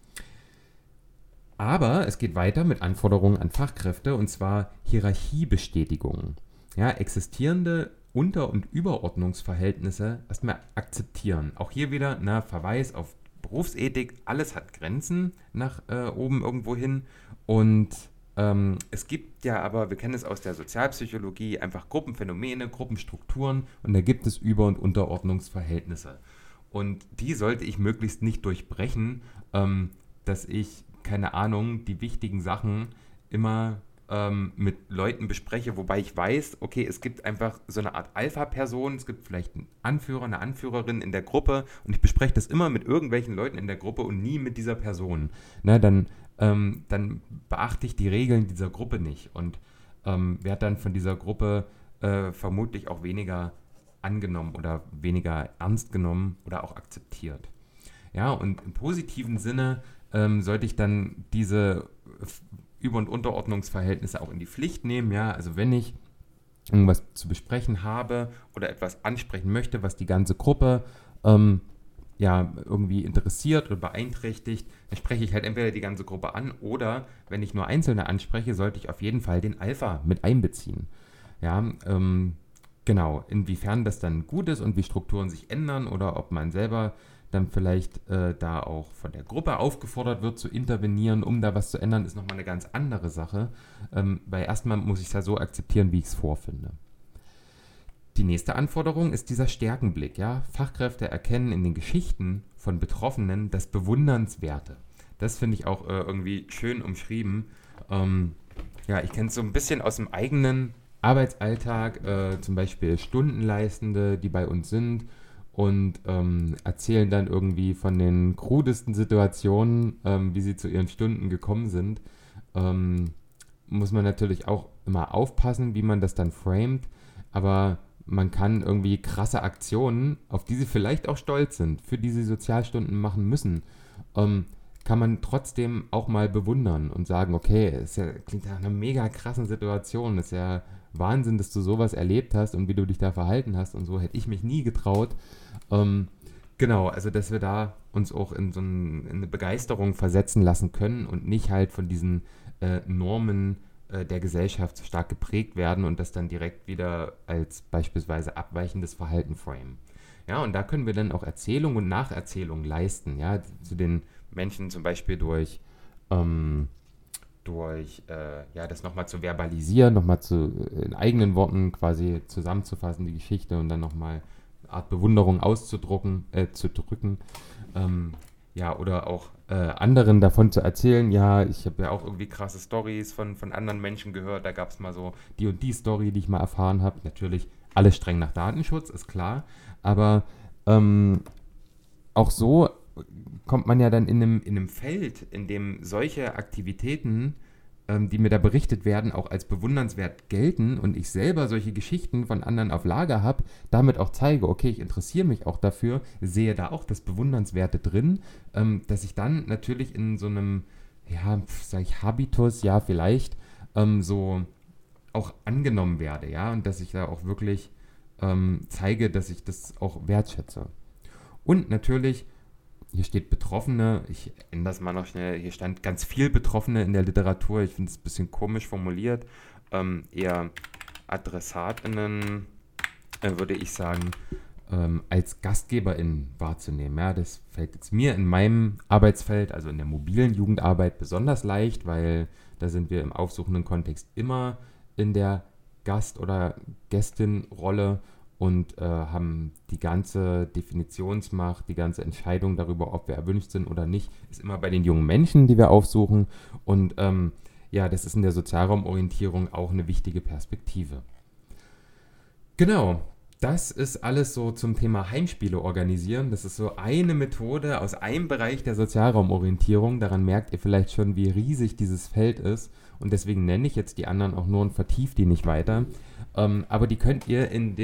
Aber es geht weiter mit Anforderungen an Fachkräfte und zwar Hierarchiebestätigungen. Ja, existierende Unter- und Überordnungsverhältnisse erstmal akzeptieren. Auch hier wieder Verweis auf Berufsethik, alles hat Grenzen nach oben irgendwo hin und es gibt ja aber, wir kennen es aus der Sozialpsychologie, einfach Gruppenphänomene, Gruppenstrukturen und da gibt es Über- und Unterordnungsverhältnisse. Und die sollte ich möglichst nicht durchbrechen, dass ich, keine Ahnung, die wichtigen Sachen immer mit Leuten bespreche, wobei ich weiß, okay, es gibt einfach so eine Art Alpha-Person, es gibt vielleicht einen Anführer, eine Anführerin in der Gruppe und ich bespreche das immer mit irgendwelchen Leuten in der Gruppe und nie mit dieser Person. Dann beachte ich die Regeln dieser Gruppe nicht und werde dann von dieser Gruppe vermutlich auch weniger angenommen oder weniger ernst genommen oder auch akzeptiert. Ja, und im positiven Sinne sollte ich dann diese Über- und Unterordnungsverhältnisse auch in die Pflicht nehmen. Ja, also wenn ich irgendwas zu habe oder etwas ansprechen möchte, was die ganze Gruppe irgendwie interessiert oder beeinträchtigt, dann spreche ich halt entweder die ganze Gruppe an oder wenn ich nur Einzelne anspreche, sollte ich auf jeden Fall den Alpha mit einbeziehen. Ja, genau, inwiefern das dann gut ist und wie Strukturen sich ändern oder ob man selber dann vielleicht da auch von der Gruppe aufgefordert wird zu intervenieren, um da was zu ändern, ist nochmal eine ganz andere Sache. Weil erstmal muss ich es ja so akzeptieren, wie ich es vorfinde. Die nächste Anforderung ist dieser Stärkenblick. Ja? Fachkräfte erkennen in den Geschichten von Betroffenen das Bewundernswerte. Das finde ich auch irgendwie schön umschrieben. Ja, ich kenne es so ein bisschen aus dem eigenen Arbeitsalltag, zum Beispiel Stundenleistende, die bei uns sind und erzählen dann irgendwie von den krudesten Situationen, wie sie zu ihren Stunden gekommen sind. Muss man natürlich auch immer aufpassen, wie man das dann framet, aber man kann irgendwie krasse Aktionen, auf die sie vielleicht auch stolz sind, für die sie Sozialstunden machen müssen, kann man trotzdem auch mal bewundern und sagen, okay, es ja, klingt nach einer mega krassen Situation, es ist ja Wahnsinn, dass du sowas erlebt hast und wie du dich da verhalten hast und so hätte ich mich nie getraut. Genau, also dass wir da uns auch in in eine Begeisterung versetzen lassen können und nicht halt von diesen Normen der Gesellschaft so stark geprägt werden und das dann direkt wieder als beispielsweise abweichendes Verhalten framen. Ja, und da können wir dann auch Erzählung und Nacherzählung leisten, ja, zu den Menschen zum Beispiel ja, das nochmal zu verbalisieren, nochmal in eigenen Worten quasi zusammenzufassen, die Geschichte und dann nochmal eine Art Bewunderung zu drücken. Ja, oder auch anderen davon zu erzählen, ja, ich habe ja auch irgendwie krasse Stories von anderen Menschen gehört, da gab es mal so die und die Story, die ich mal erfahren habe. Natürlich alles streng nach Datenschutz, ist klar, aber auch so kommt man ja dann in einem Feld, in dem solche Aktivitäten, die mir da berichtet werden, auch als bewundernswert gelten und ich selber solche Geschichten von anderen auf Lager habe, damit auch zeige, okay, ich interessiere mich auch dafür, sehe da auch das Bewundernswerte drin, dass ich dann natürlich in so einem, ja, sag ich Habitus, ja, vielleicht so auch angenommen werde, ja, und dass ich da auch wirklich zeige, dass ich das auch wertschätze. Und natürlich, hier steht Betroffene, ich ändere das mal noch schnell, hier stand ganz viel Betroffene in der Literatur, ich finde es ein bisschen komisch formuliert, eher AdressatInnen, würde ich sagen, als GastgeberInnen wahrzunehmen. Ja, das fällt jetzt mir in meinem Arbeitsfeld, also in der mobilen Jugendarbeit, besonders leicht, weil da sind wir im aufsuchenden Kontext immer in der Gast- oder Gästin-Rolle und haben die ganze Definitionsmacht, die ganze Entscheidung darüber, ob wir erwünscht sind oder nicht, ist immer bei den jungen Menschen, die wir aufsuchen. Und ja, das ist in der Sozialraumorientierung auch eine wichtige Perspektive. Genau, das ist alles so zum Thema Heimspiele organisieren. Das ist so eine Methode aus einem Bereich der Sozialraumorientierung. Daran merkt ihr vielleicht schon, wie riesig dieses Feld ist. Und deswegen nenne ich jetzt die anderen auch nur und vertiefe die nicht weiter. Aber die könnt ihr in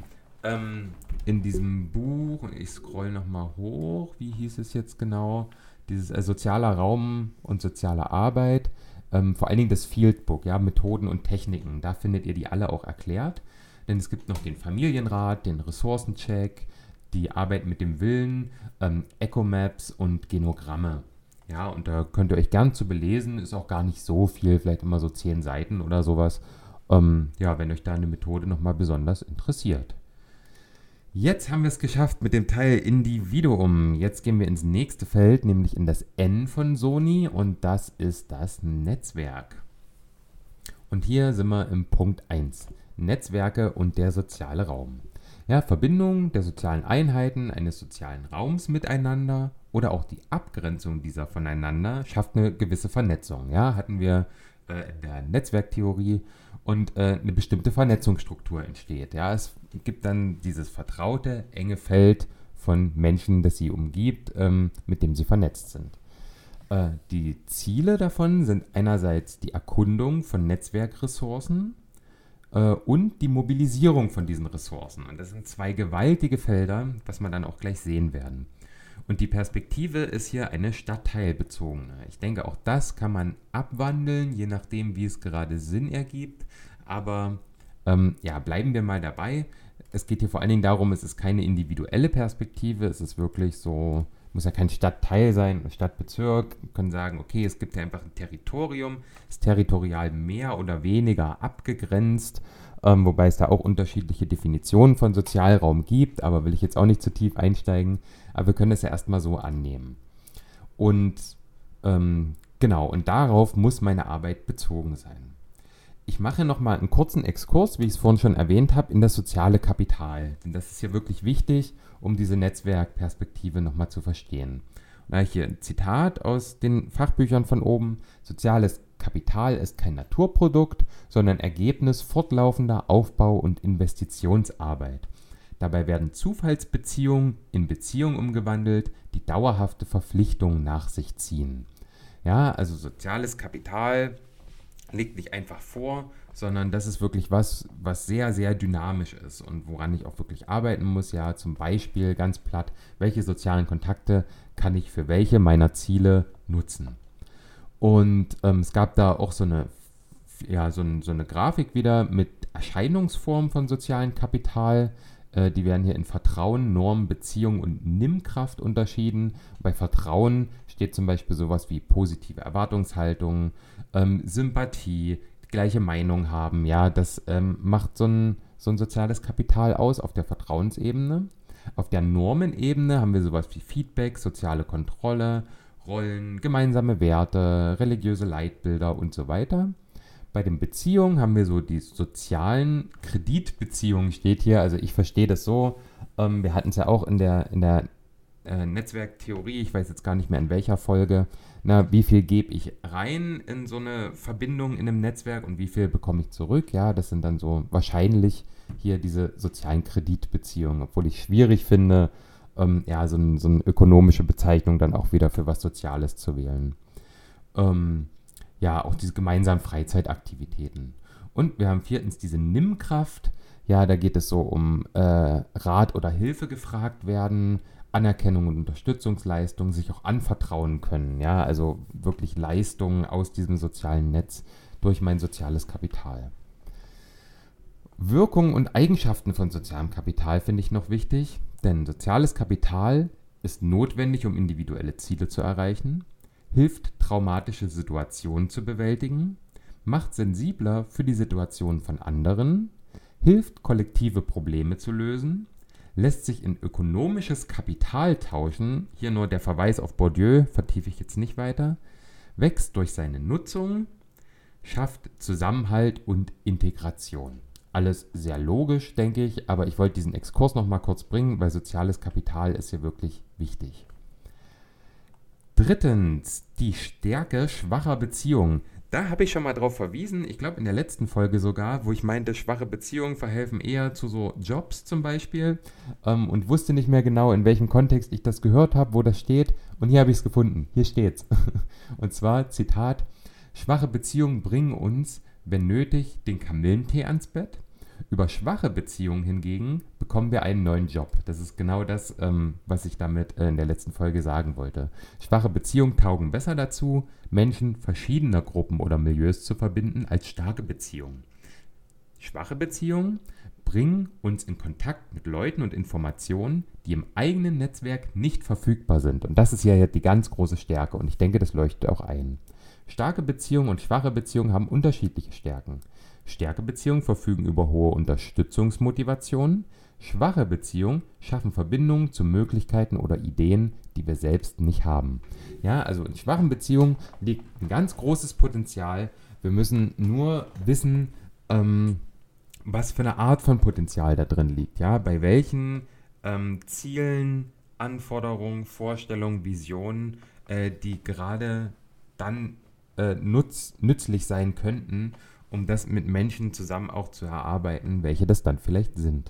diesem Buch, und ich scroll nochmal hoch, wie hieß es jetzt genau, dieses sozialer Raum und soziale Arbeit, vor allen Dingen das Fieldbook, ja, Methoden und Techniken, da findet ihr die alle auch erklärt, denn es gibt noch den Familienrat, den Ressourcencheck, die Arbeit mit dem Willen, Ecomaps und Genogramme. Ja, und da könnt ihr euch gern zu belesen, ist auch gar nicht so viel, vielleicht immer so 10 Seiten oder sowas, ja, wenn euch da eine Methode nochmal besonders interessiert. Jetzt haben wir es geschafft mit dem Teil Individuum. Jetzt gehen wir ins nächste Feld, nämlich in das N von Soni und das ist das Netzwerk. Und hier sind wir im Punkt 1. Netzwerke und der soziale Raum. Ja, Verbindung der sozialen Einheiten eines sozialen Raums miteinander oder auch die Abgrenzung dieser voneinander schafft eine gewisse Vernetzung. Ja, hatten wir in der Netzwerktheorie und eine bestimmte Vernetzungsstruktur entsteht. Ja, es gibt dann dieses vertraute, enge Feld von Menschen, das sie umgibt, mit dem sie vernetzt sind. Die Ziele davon sind einerseits die Erkundung von Netzwerkressourcen und die Mobilisierung von diesen Ressourcen. Und das sind 2 gewaltige Felder, was wir dann auch gleich sehen werden. Und die Perspektive ist hier eine stadtteilbezogene. Ich denke, auch das kann man abwandeln, je nachdem, wie es gerade Sinn ergibt. Aber ja, bleiben wir mal dabei. Es geht hier vor allen Dingen darum, es ist keine individuelle Perspektive, es ist wirklich so, muss ja kein Stadtteil sein, ein Stadtbezirk. Wir können sagen, okay, es gibt ja einfach ein Territorium, ist territorial mehr oder weniger abgegrenzt, wobei es da auch unterschiedliche Definitionen von Sozialraum gibt, aber will ich jetzt auch nicht zu tief einsteigen, aber wir können das ja erstmal so annehmen. Und genau, und darauf muss meine Arbeit bezogen sein. Ich mache nochmal einen kurzen Exkurs, wie ich es vorhin schon erwähnt habe, in das soziale Kapital. Denn das ist hier wirklich wichtig, um diese Netzwerkperspektive nochmal zu verstehen. Und da habe ich hier ein Zitat aus den Fachbüchern von oben. Soziales Kapital ist kein Naturprodukt, sondern Ergebnis fortlaufender Aufbau- und Investitionsarbeit. Dabei werden Zufallsbeziehungen in Beziehungen umgewandelt, die dauerhafte Verpflichtungen nach sich ziehen. Ja, also soziales Kapital liegt nicht einfach vor, sondern das ist wirklich was sehr, sehr dynamisch ist und woran ich auch wirklich arbeiten muss. Ja, zum Beispiel ganz platt, welche sozialen Kontakte kann ich für welche meiner Ziele nutzen? Und es gab da auch so eine Grafik wieder mit Erscheinungsformen von sozialem Kapital. Die werden hier in Vertrauen, Norm, Beziehung und Nimmkraft unterschieden. Bei Vertrauen steht zum Beispiel sowas wie positive Erwartungshaltung, Sympathie, gleiche Meinung haben. Ja, das macht so ein soziales Kapital aus auf der Vertrauensebene. Auf der Normenebene haben wir sowas wie Feedback, soziale Kontrolle, Rollen, gemeinsame Werte, religiöse Leitbilder und so weiter. Bei den Beziehungen haben wir so die sozialen Kreditbeziehungen, steht hier. Also ich verstehe das so. Wir hatten es ja auch in der Netzwerktheorie, ich weiß jetzt gar nicht mehr in welcher Folge, wie viel gebe ich rein in so eine Verbindung in einem Netzwerk und wie viel bekomme ich zurück. Ja, das sind dann so wahrscheinlich hier diese sozialen Kreditbeziehungen, obwohl ich schwierig finde, so eine ökonomische Bezeichnung dann auch wieder für was Soziales zu wählen. Auch diese gemeinsamen Freizeitaktivitäten. Und wir haben viertens diese Nimmkraft. Ja, da geht es so um Rat oder Hilfe gefragt werden, Anerkennung und Unterstützungsleistung, sich auch anvertrauen können. Ja, also wirklich Leistungen aus diesem sozialen Netz durch mein soziales Kapital. Wirkungen und Eigenschaften von sozialem Kapital finde ich noch wichtig, denn soziales Kapital ist notwendig, um individuelle Ziele zu erreichen, hilft, traumatische Situationen zu bewältigen, macht sensibler für die Situation von anderen, hilft, kollektive Probleme zu lösen, lässt sich in ökonomisches Kapital tauschen, hier nur der Verweis auf Bourdieu, vertiefe ich jetzt nicht weiter, wächst durch seine Nutzung, schafft Zusammenhalt und Integration. Alles sehr logisch, denke ich, aber ich wollte diesen Exkurs noch mal kurz bringen, weil soziales Kapital ist hier wirklich wichtig. Drittens, die Stärke schwacher Beziehungen. Da habe ich schon mal drauf verwiesen, ich glaube in der letzten Folge sogar, wo ich meinte, schwache Beziehungen verhelfen eher zu so Jobs zum Beispiel und wusste nicht mehr genau, in welchem Kontext ich das gehört habe, wo das steht. Und hier habe ich es gefunden, hier steht's. Und zwar, Zitat, schwache Beziehungen bringen uns, wenn nötig, den Kamillentee ans Bett. Über schwache Beziehungen hingegen bekommen wir einen neuen Job. Das ist genau das, was ich damit in der letzten Folge sagen wollte. Schwache Beziehungen taugen besser dazu, Menschen verschiedener Gruppen oder Milieus zu verbinden, als starke Beziehungen. Schwache Beziehungen bringen uns in Kontakt mit Leuten und Informationen, die im eigenen Netzwerk nicht verfügbar sind. Und das ist ja die ganz große Stärke und ich denke, das leuchtet auch ein. Starke Beziehungen und schwache Beziehungen haben unterschiedliche Stärken. Starke Beziehungen verfügen über hohe Unterstützungsmotivationen. Schwache Beziehungen schaffen Verbindungen zu Möglichkeiten oder Ideen, die wir selbst nicht haben. Ja, also in schwachen Beziehungen liegt ein ganz großes Potenzial. Wir müssen nur wissen, was für eine Art von Potenzial da drin liegt. Ja, bei welchen Zielen, Anforderungen, Vorstellungen, Visionen, die gerade dann nützlich sein könnten, um das mit Menschen zusammen auch zu erarbeiten, welche das dann vielleicht sind.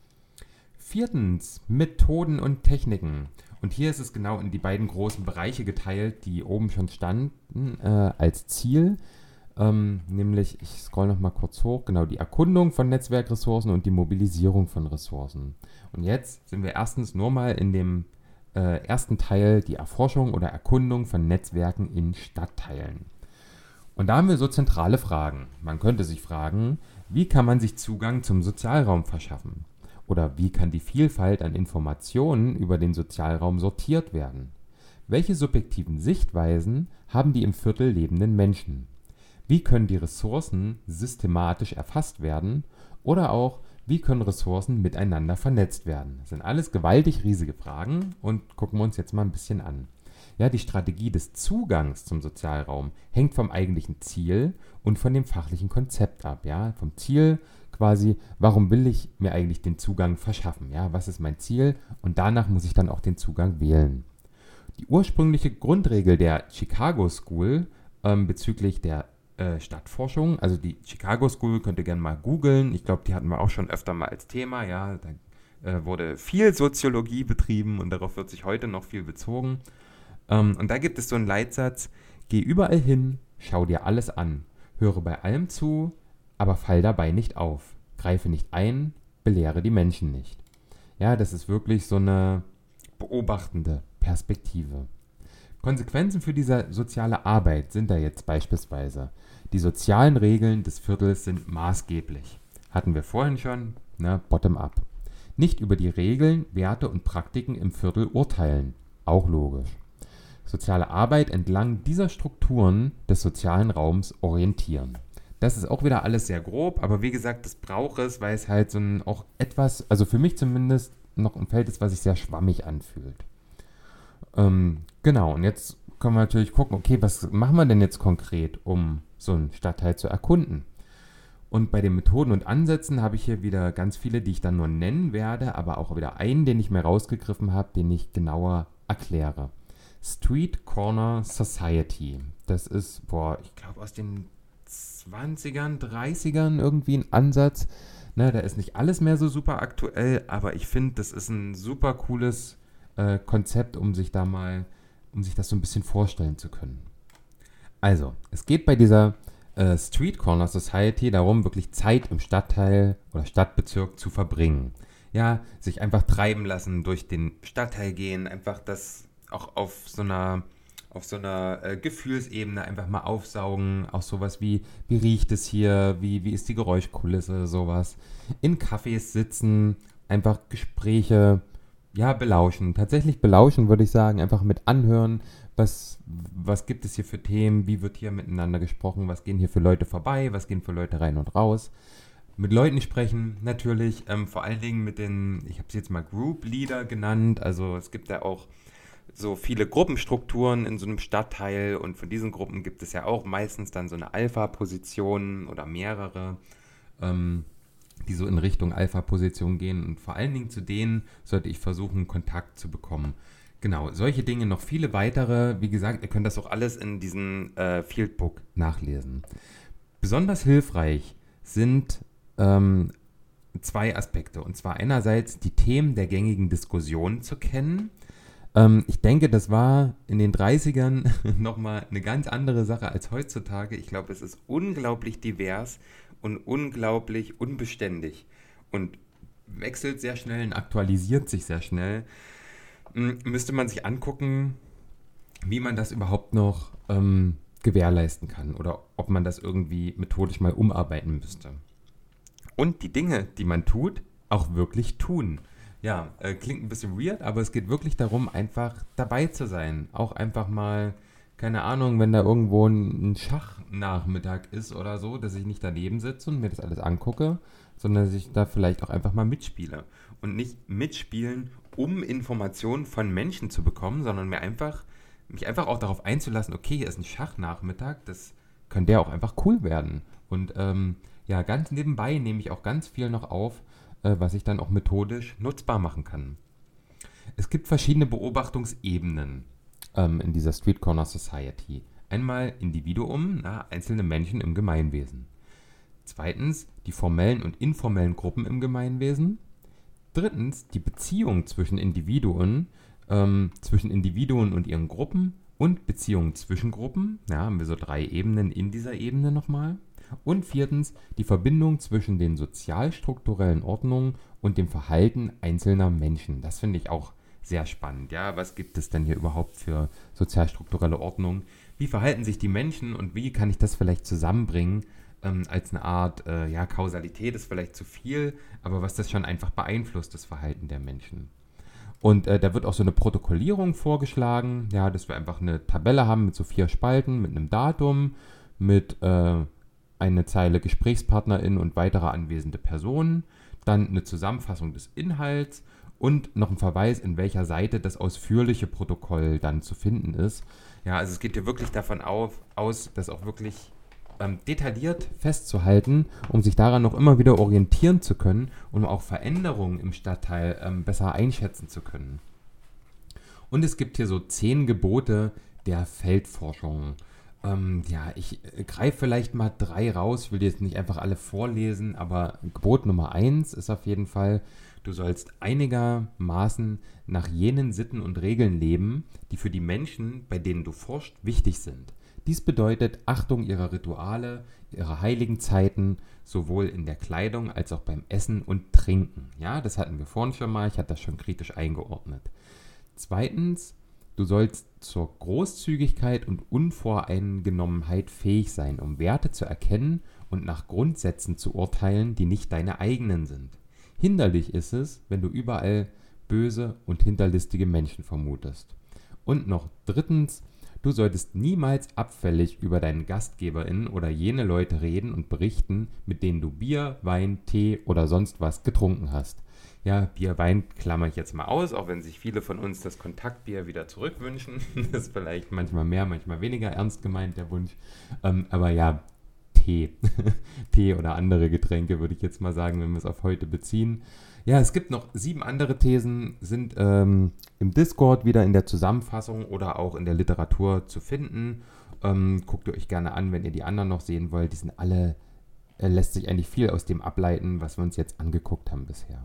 Viertens, Methoden und Techniken. Und hier ist es genau in die beiden großen Bereiche geteilt, die oben schon standen als Ziel. Nämlich, ich scroll noch mal kurz hoch, genau, die Erkundung von Netzwerkressourcen und die Mobilisierung von Ressourcen. Und jetzt sind wir erstens nur mal in dem ersten Teil, die Erforschung oder Erkundung von Netzwerken in Stadtteilen. Und da haben wir so zentrale Fragen. Man könnte sich fragen, wie kann man sich Zugang zum Sozialraum verschaffen? Oder wie kann die Vielfalt an Informationen über den Sozialraum sortiert werden? Welche subjektiven Sichtweisen haben die im Viertel lebenden Menschen? Wie können die Ressourcen systematisch erfasst werden? Oder auch, wie können Ressourcen miteinander vernetzt werden? Das sind alles gewaltig riesige Fragen und gucken wir uns jetzt mal ein bisschen an. Ja, die Strategie des Zugangs zum Sozialraum hängt vom eigentlichen Ziel und von dem fachlichen Konzept ab. Ja, vom Ziel quasi, warum will ich mir eigentlich den Zugang verschaffen? Ja, was ist mein Ziel? Und danach muss ich dann auch den Zugang wählen. Die ursprüngliche Grundregel der Chicago School bezüglich der Stadtforschung, also die Chicago School könnt ihr gerne mal googeln. Ich glaube, die hatten wir auch schon öfter mal als Thema. Ja, da wurde viel Soziologie betrieben und darauf wird sich heute noch viel bezogen. Und da gibt es so einen Leitsatz: Geh überall hin, schau dir alles an, höre bei allem zu, aber fall dabei nicht auf. Greife nicht ein, belehre die Menschen nicht. Ja, das ist wirklich so eine beobachtende Perspektive. Konsequenzen für diese soziale Arbeit sind da jetzt beispielsweise: Die sozialen Regeln des Viertels sind maßgeblich. Hatten wir vorhin schon, bottom-up. Nicht über die Regeln, Werte und Praktiken im Viertel urteilen. Auch logisch. Soziale Arbeit entlang dieser Strukturen des sozialen Raums orientieren. Das ist auch wieder alles sehr grob, aber wie gesagt, das braucht es, weil es halt so ein auch etwas, also für mich zumindest, noch ein Feld ist, was sich sehr schwammig anfühlt. Genau, und jetzt können wir natürlich gucken, okay, was machen wir denn jetzt konkret, um so einen Stadtteil zu erkunden? Und bei den Methoden und Ansätzen habe ich hier wieder ganz viele, die ich dann nur nennen werde, aber auch wieder einen, den ich mir rausgegriffen habe, den ich genauer erkläre. Street Corner Society. Das ist, ich glaube aus den 20ern, 30ern irgendwie ein Ansatz. Da ist nicht alles mehr so super aktuell, aber ich finde, das ist ein super cooles Konzept, um sich das so ein bisschen vorstellen zu können. Also, es geht bei dieser Street Corner Society darum, wirklich Zeit im Stadtteil oder Stadtbezirk zu verbringen. Ja, sich einfach treiben lassen, durch den Stadtteil gehen, einfach das auch auf so einer Gefühlsebene einfach mal aufsaugen, auch sowas wie riecht es hier, wie ist die Geräuschkulisse, sowas. In Cafés sitzen, einfach Gespräche, belauschen. Tatsächlich belauschen, würde ich sagen, einfach mit anhören, was gibt es hier für Themen, wie wird hier miteinander gesprochen, was gehen hier für Leute vorbei, was gehen für Leute rein und raus. Mit Leuten sprechen natürlich, vor allen Dingen mit ich habe sie jetzt mal Group Leader genannt, also es gibt ja auch so viele Gruppenstrukturen in so einem Stadtteil und von diesen Gruppen gibt es ja auch meistens dann so eine Alpha-Position oder mehrere, die so in Richtung Alpha-Position gehen und vor allen Dingen zu denen sollte ich versuchen, Kontakt zu bekommen. Genau, solche Dinge, noch viele weitere. Wie gesagt, ihr könnt das auch alles in diesem Fieldbook nachlesen. Besonders hilfreich sind zwei Aspekte. Und zwar einerseits die Themen der gängigen Diskussionen zu kennen. Ich denke, das war in den 30ern nochmal eine ganz andere Sache als heutzutage. Ich glaube, es ist unglaublich divers und unglaublich unbeständig und wechselt sehr schnell und aktualisiert sich sehr schnell. Müsste man sich angucken, wie man das überhaupt noch gewährleisten kann oder ob man das irgendwie methodisch mal umarbeiten müsste. Und die Dinge, die man tut, auch wirklich tun. Ja, klingt ein bisschen weird, aber es geht wirklich darum, einfach dabei zu sein. Auch einfach mal, keine Ahnung, wenn da irgendwo ein Schachnachmittag ist oder so, dass ich nicht daneben sitze und mir das alles angucke, sondern dass ich da vielleicht auch einfach mal mitspiele. Und nicht mitspielen, um Informationen von Menschen zu bekommen, sondern mich einfach auch darauf einzulassen, okay, hier ist ein Schachnachmittag, das könnte ja auch einfach cool werden. Und ganz nebenbei nehme ich auch ganz viel noch auf, was ich dann auch methodisch nutzbar machen kann. Es gibt verschiedene Beobachtungsebenen in dieser Street Corner Society. Einmal Individuum, einzelne Menschen im Gemeinwesen. Zweitens die formellen und informellen Gruppen im Gemeinwesen. Drittens die Beziehung zwischen Individuen und ihren Gruppen und Beziehungen zwischen Gruppen. Ja, haben wir so 3 Ebenen in dieser Ebene nochmal. Und viertens die Verbindung zwischen den sozialstrukturellen Ordnungen und dem Verhalten einzelner Menschen. Das finde ich auch sehr spannend. Ja, was gibt es denn hier überhaupt für sozialstrukturelle Ordnungen? Wie verhalten sich die Menschen und wie kann ich das vielleicht zusammenbringen als eine Art, Kausalität ist vielleicht zu viel, aber was das schon einfach beeinflusst, das Verhalten der Menschen. Und da wird auch so eine Protokollierung vorgeschlagen, ja, dass wir einfach eine Tabelle haben mit so 4 Spalten, mit einem Datum, mit eine Zeile GesprächspartnerInnen und weitere anwesende Personen, dann eine Zusammenfassung des Inhalts und noch ein Verweis, in welcher Seite das ausführliche Protokoll dann zu finden ist. Ja, also es geht hier wirklich davon aus, das auch wirklich detailliert festzuhalten, um sich daran noch immer wieder orientieren zu können und um auch Veränderungen im Stadtteil besser einschätzen zu können. Und es gibt hier so 10 Gebote der Feldforschung. Ich greife vielleicht mal 3 raus. Ich will dir jetzt nicht einfach alle vorlesen, aber Gebot Nummer 1 ist auf jeden Fall, du sollst einigermaßen nach jenen Sitten und Regeln leben, die für die Menschen, bei denen du forschst, wichtig sind. Dies bedeutet Achtung ihrer Rituale, ihrer heiligen Zeiten, sowohl in der Kleidung als auch beim Essen und Trinken. Ja, das hatten wir vorhin schon mal, ich hatte das schon kritisch eingeordnet. Zweitens, du sollst zur Großzügigkeit und Unvoreingenommenheit fähig sein, um Werte zu erkennen und nach Grundsätzen zu urteilen, die nicht deine eigenen sind. Hinderlich ist es, wenn du überall böse und hinterlistige Menschen vermutest. Und noch drittens, du solltest niemals abfällig über deinen GastgeberInnen oder jene Leute reden und berichten, mit denen du Bier, Wein, Tee oder sonst was getrunken hast. Ja, Bier, Wein klammer ich jetzt mal aus, auch wenn sich viele von uns das Kontaktbier wieder zurückwünschen. Das ist vielleicht manchmal mehr, manchmal weniger ernst gemeint, der Wunsch. Aber ja, Tee. Tee oder andere Getränke, würde ich jetzt mal sagen, wenn wir es auf heute beziehen. Ja, es gibt noch 7 andere Thesen, sind im Discord wieder in der Zusammenfassung oder auch in der Literatur zu finden. Guckt ihr euch gerne an, wenn ihr die anderen noch sehen wollt. Die sind alle, lässt sich eigentlich viel aus dem ableiten, was wir uns jetzt angeguckt haben bisher.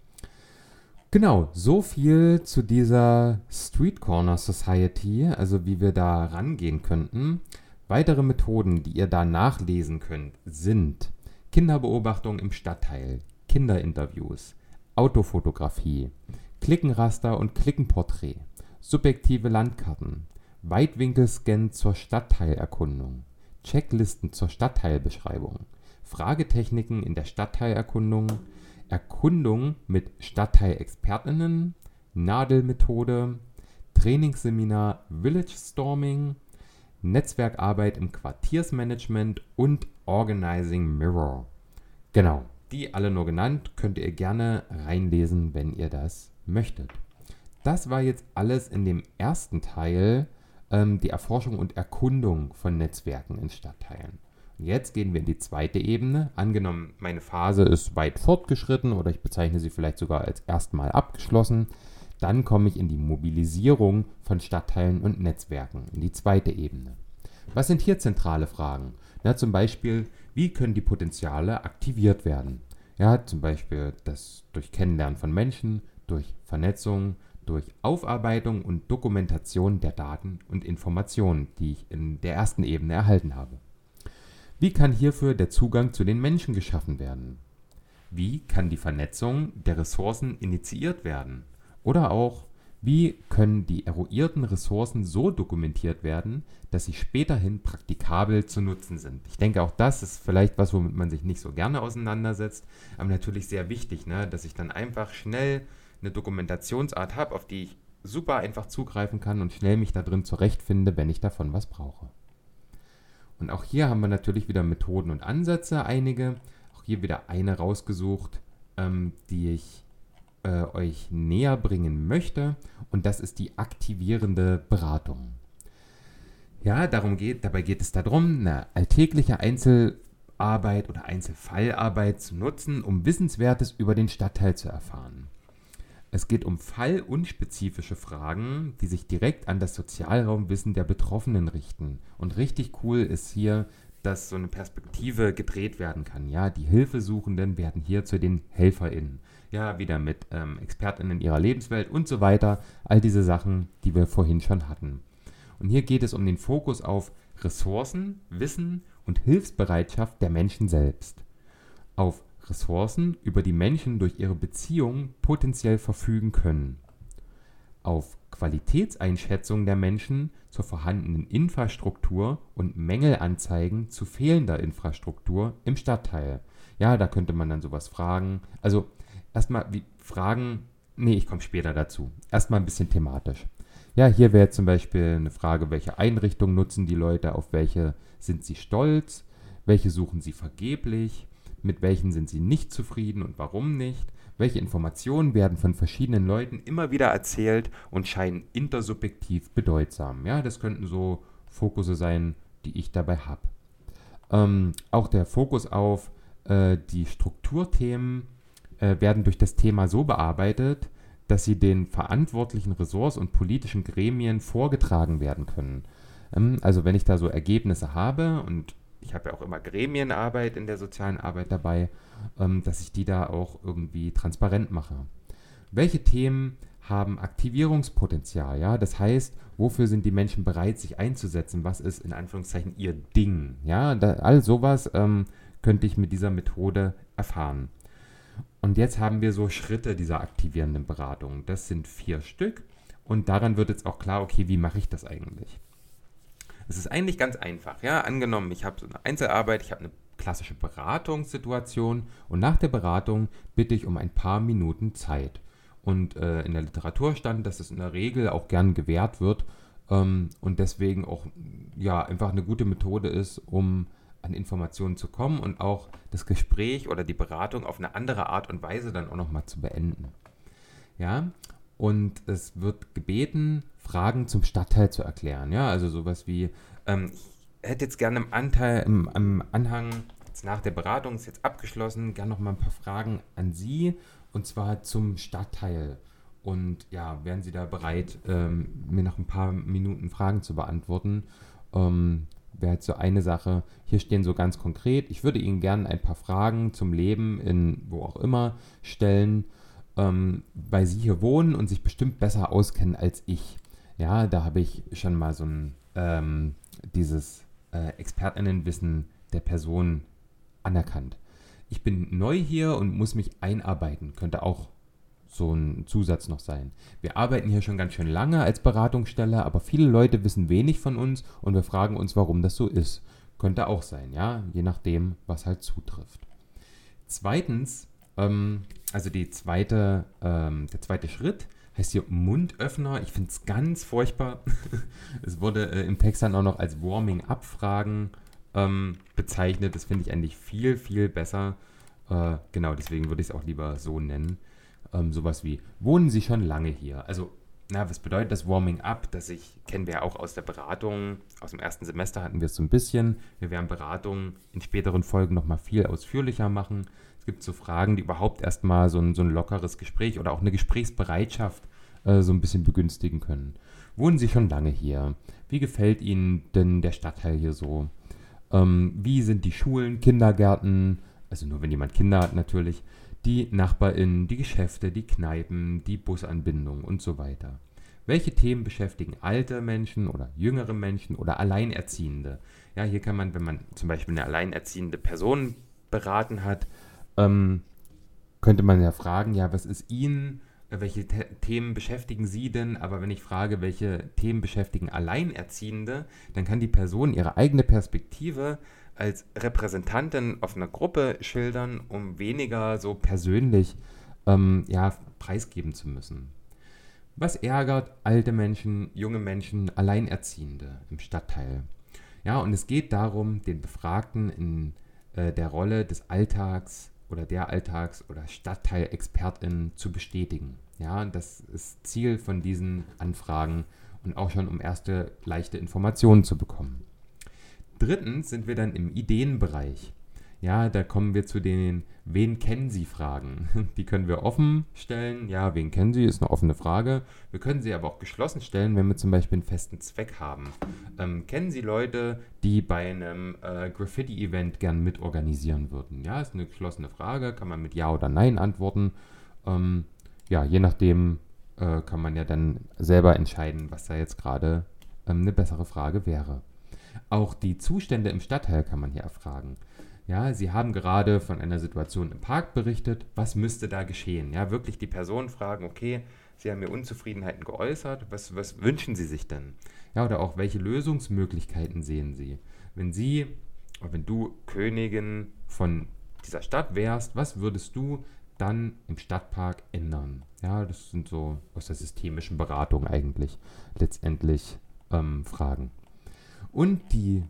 Genau, so viel zu dieser Street Corner Society, also wie wir da rangehen könnten. Weitere Methoden, die ihr da nachlesen könnt, sind Kinderbeobachtung im Stadtteil, Kinderinterviews, Autofotografie, Klickenraster und Klickenporträt, subjektive Landkarten, Weitwinkelscan zur Stadtteilerkundung, Checklisten zur Stadtteilbeschreibung, Fragetechniken in der Stadtteilerkundung, Erkundung mit Stadtteilexpertinnen, Nadelmethode, Trainingsseminar Village Storming, Netzwerkarbeit im Quartiersmanagement und Organizing Mirror. Genau, die alle nur genannt, könnt ihr gerne reinlesen, wenn ihr das möchtet. Das war jetzt alles in dem ersten Teil, die Erforschung und Erkundung von Netzwerken in Stadtteilen. Und jetzt gehen wir in die zweite Ebene. Angenommen, meine Phase ist weit fortgeschritten oder ich bezeichne sie vielleicht sogar als erstmal abgeschlossen, dann komme ich in die Mobilisierung von Stadtteilen und Netzwerken, in die zweite Ebene. Was sind hier zentrale Fragen? Na, zum Beispiel, wie können die Potenziale aktiviert werden? Ja, zum Beispiel das durch Kennenlernen von Menschen, durch Vernetzung, durch Aufarbeitung und Dokumentation der Daten und Informationen, die ich in der ersten Ebene erhalten habe. Wie kann hierfür der Zugang zu den Menschen geschaffen werden? Wie kann die Vernetzung der Ressourcen initiiert werden? Oder auch, wie können die eruierten Ressourcen so dokumentiert werden, dass sie späterhin praktikabel zu nutzen sind? Ich denke, auch das ist vielleicht was, womit man sich nicht so gerne auseinandersetzt, aber natürlich sehr wichtig, ne? Dass ich dann einfach schnell eine Dokumentationsart habe, auf die ich super einfach zugreifen kann und schnell mich da drin zurechtfinde, wenn ich davon was brauche. Und auch hier haben wir natürlich wieder Methoden und Ansätze, einige. Auch hier wieder eine rausgesucht, die ich euch näher bringen möchte. Und das ist die aktivierende Beratung. Ja, dabei geht es darum, eine alltägliche Einzelarbeit oder Einzelfallarbeit zu nutzen, um Wissenswertes über den Stadtteil zu erfahren. Es geht um fallunspezifische Fragen, die sich direkt an das Sozialraumwissen der Betroffenen richten. Und richtig cool ist hier, dass so eine Perspektive gedreht werden kann. Ja, die Hilfesuchenden werden hier zu den HelferInnen. Ja, wieder mit ExpertInnen ihrer Lebenswelt und so weiter. All diese Sachen, die wir vorhin schon hatten. Und hier geht es um den Fokus auf Ressourcen, Wissen und Hilfsbereitschaft der Menschen selbst. Auf Ressourcen, über die Menschen durch ihre Beziehung potenziell verfügen können. Auf Qualitätseinschätzung der Menschen zur vorhandenen Infrastruktur und Mängelanzeigen zu fehlender Infrastruktur im Stadtteil. Ja, da könnte man dann sowas fragen. Also erstmal ich komme später dazu. Erstmal ein bisschen thematisch. Ja, hier wäre zum Beispiel eine Frage, welche Einrichtungen nutzen die Leute, auf welche sind sie stolz, welche suchen sie vergeblich, mit welchen sind sie nicht zufrieden und warum nicht? Welche Informationen werden von verschiedenen Leuten immer wieder erzählt und scheinen intersubjektiv bedeutsam? Ja, das könnten so Fokusse sein, die ich dabei habe. Auch der Fokus auf die Strukturthemen werden durch das Thema so bearbeitet, dass sie den verantwortlichen Ressorts und politischen Gremien vorgetragen werden können. Also wenn ich da so Ergebnisse habe, und ich habe ja auch immer Gremienarbeit in der sozialen Arbeit dabei, dass ich die da auch irgendwie transparent mache. Welche Themen haben Aktivierungspotenzial? Ja? Das heißt, wofür sind die Menschen bereit, sich einzusetzen? Was ist in Anführungszeichen ihr Ding? Ja? All sowas könnte ich mit dieser Methode erfahren. Und jetzt haben wir so Schritte dieser aktivierenden Beratung. Das sind 4 Stück und daran wird jetzt auch klar, okay, wie mache ich das eigentlich? Es ist eigentlich ganz einfach. Ja? Angenommen, ich habe so eine Einzelarbeit, ich habe eine klassische Beratungssituation und nach der Beratung bitte ich um ein paar Minuten Zeit. Und in der Literatur stand, dass es in der Regel auch gern gewährt wird und deswegen auch einfach eine gute Methode ist, um an Informationen zu kommen und auch das Gespräch oder die Beratung auf eine andere Art und Weise dann auch nochmal zu beenden. Ja, und es wird gebeten, Fragen zum Stadtteil zu erklären. Ja, also sowas wie, ich hätte jetzt gerne im Anhang, jetzt nach der Beratung ist jetzt abgeschlossen, gerne nochmal ein paar Fragen an Sie und zwar zum Stadtteil. Und ja, wären Sie da bereit, mir noch ein paar Minuten Fragen zu beantworten? Wäre jetzt so eine Sache, hier stehen so ganz konkret, ich würde Ihnen gerne ein paar Fragen zum Leben in wo auch immer stellen, weil Sie hier wohnen und sich bestimmt besser auskennen als ich. Ja, da habe ich schon mal so dieses ExpertInnenwissen der Person anerkannt. Ich bin neu hier und muss mich einarbeiten, könnte auch so ein Zusatz noch sein. Wir arbeiten hier schon ganz schön lange als Beratungsstelle, aber viele Leute wissen wenig von uns und wir fragen uns, warum das so ist. Könnte auch sein, ja, je nachdem, was halt zutrifft. Zweitens, also der zweite Schritt heißt hier Mundöffner. Ich finde es ganz furchtbar. Es wurde im Text dann auch noch als Warming-up-Fragen bezeichnet. Das finde ich eigentlich viel, viel besser. Genau, deswegen würde ich es auch lieber so nennen. Sowas wie, wohnen Sie schon lange hier? Also, was bedeutet das Warming Up? Kennen wir ja auch aus der Beratung, aus dem ersten Semester hatten wir es so ein bisschen. Wir werden Beratungen in späteren Folgen nochmal viel ausführlicher machen. Es gibt so Fragen, die überhaupt erstmal so ein lockeres Gespräch oder auch eine Gesprächsbereitschaft so ein bisschen begünstigen können. Wohnen Sie schon lange hier? Wie gefällt Ihnen denn der Stadtteil hier so? Wie sind die Schulen, Kindergärten, also nur wenn jemand Kinder hat natürlich, die NachbarInnen, die Geschäfte, die Kneipen, die Busanbindung und so weiter. Welche Themen beschäftigen alte Menschen oder jüngere Menschen oder Alleinerziehende? Ja, hier kann man, wenn man zum Beispiel eine alleinerziehende Person beraten hat, könnte man ja fragen, ja, was ist Ihnen, welche Themen beschäftigen Sie denn? Aber wenn ich frage, welche Themen beschäftigen Alleinerziehende, dann kann die Person ihre eigene Perspektive als Repräsentantin auf einer Gruppe schildern, um weniger so persönlich preisgeben zu müssen. Was ärgert alte Menschen, junge Menschen, Alleinerziehende im Stadtteil? Ja, und es geht darum, den Befragten in der Rolle des Alltags- oder Stadtteilexpertin zu bestätigen. Ja, das ist Ziel von diesen Anfragen und auch schon um erste leichte Informationen zu bekommen. Drittens sind wir dann im Ideenbereich. Ja, da kommen wir zu den Wen kennen Sie Fragen. Die können wir offen stellen. Ja, wen kennen Sie, ist eine offene Frage. Wir können sie aber auch geschlossen stellen, wenn wir zum Beispiel einen festen Zweck haben. Kennen Sie Leute, die bei einem Graffiti-Event gern mitorganisieren würden? Ja, ist eine geschlossene Frage, kann man mit Ja oder Nein antworten. Je nachdem kann man ja dann selber entscheiden, was da jetzt gerade eine bessere Frage wäre. Auch die Zustände im Stadtteil kann man hier erfragen. Ja, Sie haben gerade von einer Situation im Park berichtet. Was müsste da geschehen? Ja, wirklich die Person fragen, okay, Sie haben mir Unzufriedenheiten geäußert. Was wünschen Sie sich denn? Ja, oder auch, welche Lösungsmöglichkeiten sehen Sie? Wenn du Königin von dieser Stadt wärst, was würdest du dann im Stadtpark ändern? Ja, das sind so aus der systemischen Beratung eigentlich letztendlich Fragen. Und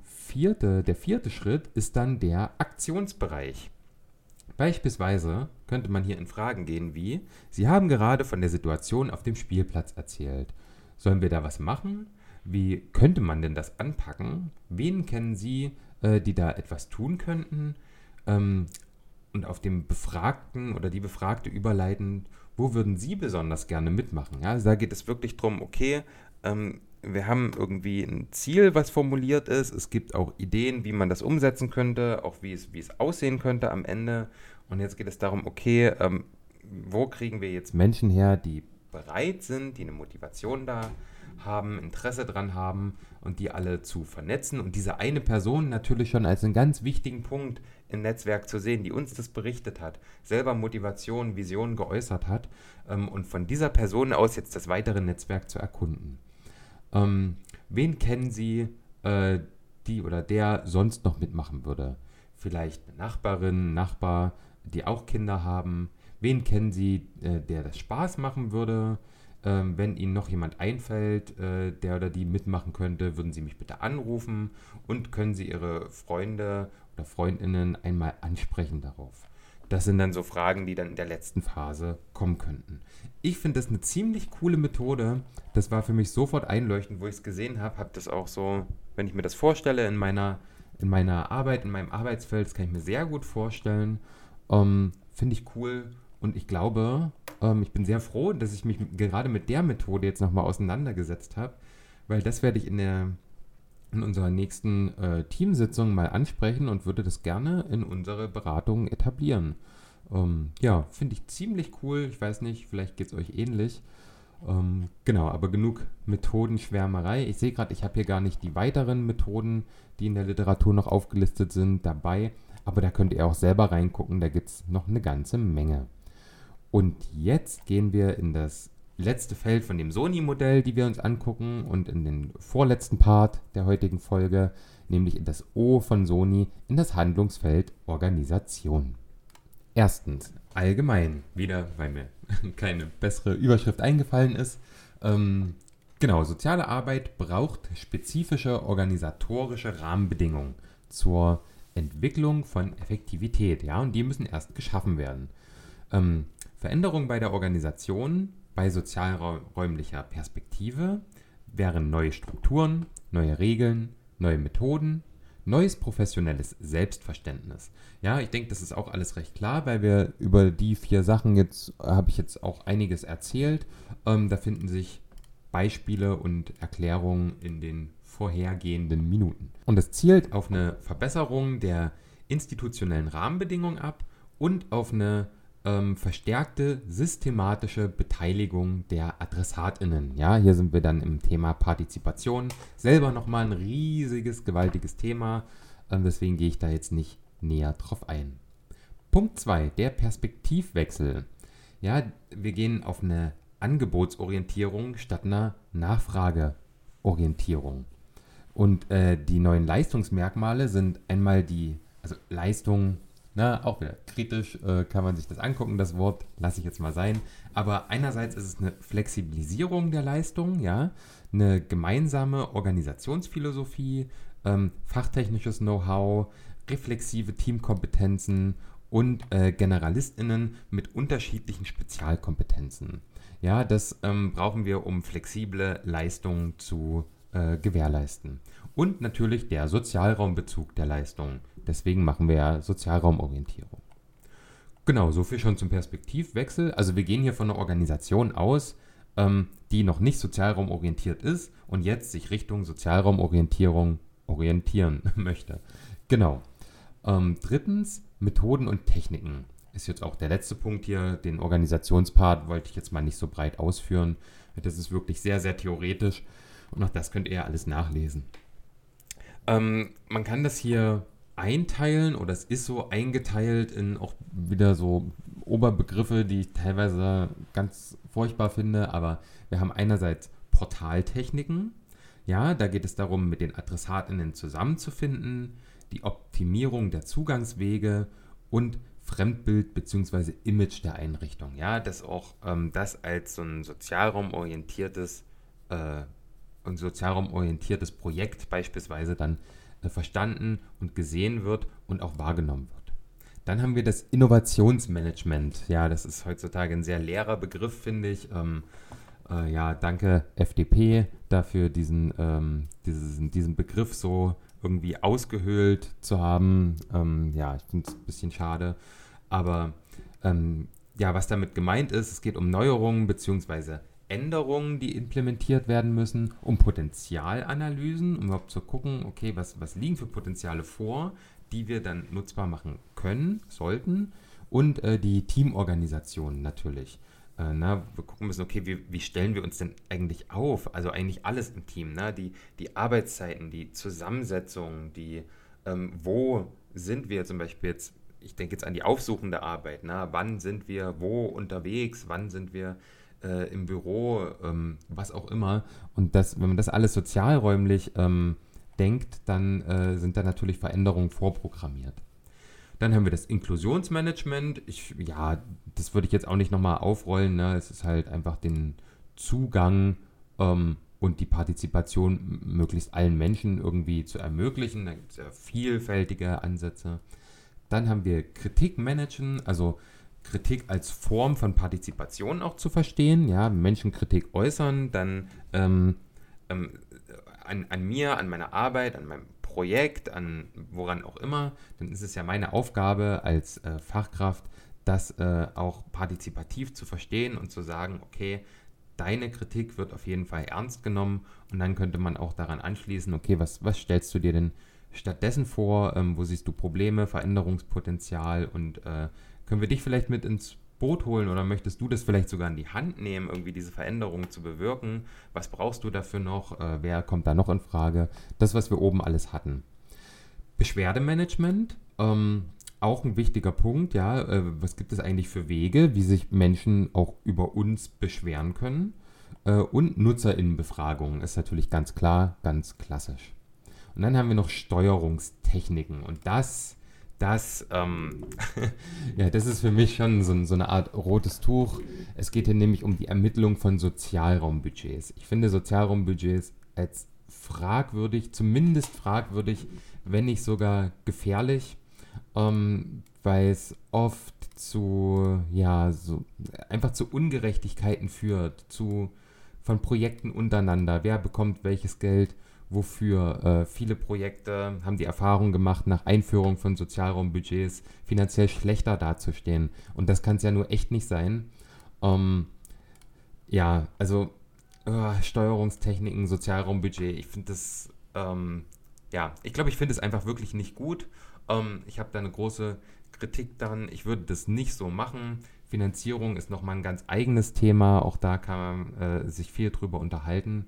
der vierte Schritt ist dann der Aktionsbereich. Beispielsweise könnte man hier in Fragen gehen wie: Sie haben gerade von der Situation auf dem Spielplatz erzählt. Sollen wir da was machen? Wie könnte man denn das anpacken? Wen kennen Sie, die da etwas tun könnten? Und auf dem Befragten oder die Befragte überleiten, wo würden Sie besonders gerne mitmachen? Ja, also da geht es wirklich darum, okay, wir haben irgendwie ein Ziel, was formuliert ist. Es gibt auch Ideen, wie man das umsetzen könnte, auch wie es aussehen könnte am Ende. Und jetzt geht es darum, okay, wo kriegen wir jetzt Menschen her, die bereit sind, die eine Motivation da haben, Interesse dran haben und die alle zu vernetzen und diese eine Person natürlich schon als einen ganz wichtigen Punkt im Netzwerk zu sehen, die uns das berichtet hat, selber Motivation, Visionen geäußert hat, und von dieser Person aus jetzt das weitere Netzwerk zu erkunden. Wen kennen Sie, die oder der sonst noch mitmachen würde? Vielleicht eine Nachbarin, Nachbar, die auch Kinder haben. Wen kennen Sie, der das Spaß machen würde? Wenn Ihnen noch jemand einfällt, der oder die mitmachen könnte, würden Sie mich bitte anrufen und können Sie Ihre Freunde oder Freundinnen einmal ansprechen darauf. Das sind dann so Fragen, die dann in der letzten Phase kommen könnten. Ich finde das eine ziemlich coole Methode. Das war für mich sofort einleuchtend, wo ich es gesehen habe. Habe das auch so, wenn ich mir das vorstelle in meiner Arbeit, in meinem Arbeitsfeld, das kann ich mir sehr gut vorstellen. Finde ich cool und ich glaube, ich bin sehr froh, dass ich mich gerade mit der Methode jetzt nochmal auseinandergesetzt habe, weil das werde ich in unserer nächsten Teamsitzung mal ansprechen und würde das gerne in unsere Beratung etablieren. Ja, finde ich ziemlich cool. Ich weiß nicht, vielleicht geht es euch ähnlich. Genau, aber genug Methodenschwärmerei. Ich sehe gerade, ich habe hier gar nicht die weiteren Methoden, die in der Literatur noch aufgelistet sind, dabei. Aber da könnt ihr auch selber reingucken, da gibt es noch eine ganze Menge. Und jetzt gehen wir in das letzte Feld von dem Sony-Modell, die wir uns angucken, und in den vorletzten Part der heutigen Folge, nämlich in das O von Sony, in das Handlungsfeld Organisation. Erstens, allgemein, wieder, weil mir keine bessere Überschrift eingefallen ist. Genau, soziale Arbeit braucht spezifische organisatorische Rahmenbedingungen zur Entwicklung von Effektivität, ja, und die müssen erst geschaffen werden. Veränderungen bei der Organisation, bei sozialräumlicher Perspektive wären neue Strukturen, neue Regeln, neue Methoden, neues professionelles Selbstverständnis. Ja, ich denke, das ist auch alles recht klar, weil wir über die 4 Sachen habe ich jetzt auch einiges erzählt. Da finden sich Beispiele und Erklärungen in den vorhergehenden Minuten. Und es zielt auf eine Verbesserung der institutionellen Rahmenbedingungen ab und auf eine verstärkte systematische Beteiligung der AdressatInnen. Ja, hier sind wir dann im Thema Partizipation. Selber nochmal ein riesiges, gewaltiges Thema. Deswegen gehe ich da jetzt nicht näher drauf ein. Punkt 2, der Perspektivwechsel. Ja, wir gehen auf eine Angebotsorientierung statt einer Nachfrageorientierung. Und die neuen Leistungsmerkmale sind einmal Leistung. Na, auch wieder kritisch kann man sich das angucken, das Wort lasse ich jetzt mal sein. Aber einerseits ist es eine Flexibilisierung der Leistung, ja, eine gemeinsame Organisationsphilosophie, fachtechnisches Know-how, reflexive Teamkompetenzen und GeneralistInnen mit unterschiedlichen Spezialkompetenzen. Ja, das brauchen wir, um flexible Leistungen zu gewährleisten. Und natürlich der Sozialraumbezug der Leistung. Deswegen machen wir ja Sozialraumorientierung. Genau, so viel schon zum Perspektivwechsel. Also wir gehen hier von einer Organisation aus, die noch nicht sozialraumorientiert ist und jetzt sich Richtung Sozialraumorientierung orientieren möchte. Genau. Drittens, Methoden und Techniken. Ist jetzt auch der letzte Punkt hier. Den Organisationspart wollte ich jetzt mal nicht so breit ausführen. Das ist wirklich sehr, sehr theoretisch. Und auch das könnt ihr ja alles nachlesen. Man kann das hier einteilen oder es ist so eingeteilt in auch wieder so Oberbegriffe, die ich teilweise ganz furchtbar finde, aber wir haben einerseits Portaltechniken, ja, da geht es darum, mit den AdressatInnen zusammenzufinden, die Optimierung der Zugangswege und Fremdbild bzw. Image der Einrichtung, ja, dass auch das als so ein sozialraumorientiertes Projekt beispielsweise dann verstanden und gesehen wird und auch wahrgenommen wird. Dann haben wir das Innovationsmanagement. Ja, das ist heutzutage ein sehr leerer Begriff, finde ich. Ja, danke FDP dafür, diesen Begriff so irgendwie ausgehöhlt zu haben. Ja, ich finde es ein bisschen schade. Aber ja, was damit gemeint ist, es geht um Neuerungen bzw. Änderungen, die implementiert werden müssen, um Potenzialanalysen, um überhaupt zu gucken, okay, was liegen für Potenziale vor, die wir dann nutzbar machen können, sollten, und die Teamorganisation natürlich. Wir gucken müssen, okay, wie stellen wir uns denn eigentlich auf? Also eigentlich alles im Team, die Arbeitszeiten, die Zusammensetzung, wo sind wir zum Beispiel jetzt, ich denke jetzt an die aufsuchende Arbeit, wann sind wir wo unterwegs, wann sind wir im Büro, was auch immer. Und wenn man das alles sozialräumlich denkt, dann sind da natürlich Veränderungen vorprogrammiert. Dann haben wir das Inklusionsmanagement. Ja, das würde ich jetzt auch nicht nochmal aufrollen. Ne? Es ist halt einfach den Zugang und die Partizipation möglichst allen Menschen irgendwie zu ermöglichen. Da gibt es ja vielfältige Ansätze. Dann haben wir Kritikmanagen, also Kritik als Form von Partizipation auch zu verstehen. Ja, Menschen Kritik äußern, dann an mir, an meiner Arbeit, an meinem Projekt, an woran auch immer, dann ist es ja meine Aufgabe als Fachkraft, das auch partizipativ zu verstehen und zu sagen, okay, deine Kritik wird auf jeden Fall ernst genommen, und dann könnte man auch daran anschließen, okay, was stellst du dir denn stattdessen vor, wo siehst du Probleme, Veränderungspotenzial, und können wir dich vielleicht mit ins Boot holen, oder möchtest du das vielleicht sogar in die Hand nehmen, irgendwie diese Veränderungen zu bewirken? Was brauchst du dafür noch? Wer kommt da noch in Frage? Das, was wir oben alles hatten. Beschwerdemanagement, auch ein wichtiger Punkt, ja. Was gibt es eigentlich für Wege, wie sich Menschen auch über uns beschweren können? Und NutzerInnenbefragungen ist natürlich ganz klar, ganz klassisch. Und dann haben wir noch Steuerungstechniken, und das ja, das ist für mich schon so eine Art rotes Tuch. Es geht hier nämlich um die Ermittlung von Sozialraumbudgets. Ich finde Sozialraumbudgets als fragwürdig, zumindest fragwürdig, wenn nicht sogar gefährlich, weil es oft einfach zu Ungerechtigkeiten führt, von Projekten untereinander. Wer bekommt welches Geld? Wofür viele Projekte haben die Erfahrung gemacht, nach Einführung von Sozialraumbudgets finanziell schlechter dazustehen. Und das kann es ja nur echt nicht sein. Steuerungstechniken, Sozialraumbudget, ich finde das, ich glaube, ich finde es einfach wirklich nicht gut. Ich habe da eine große Kritik daran. Ich würde das nicht so machen. Finanzierung ist nochmal ein ganz eigenes Thema. Auch da kann man sich viel drüber unterhalten.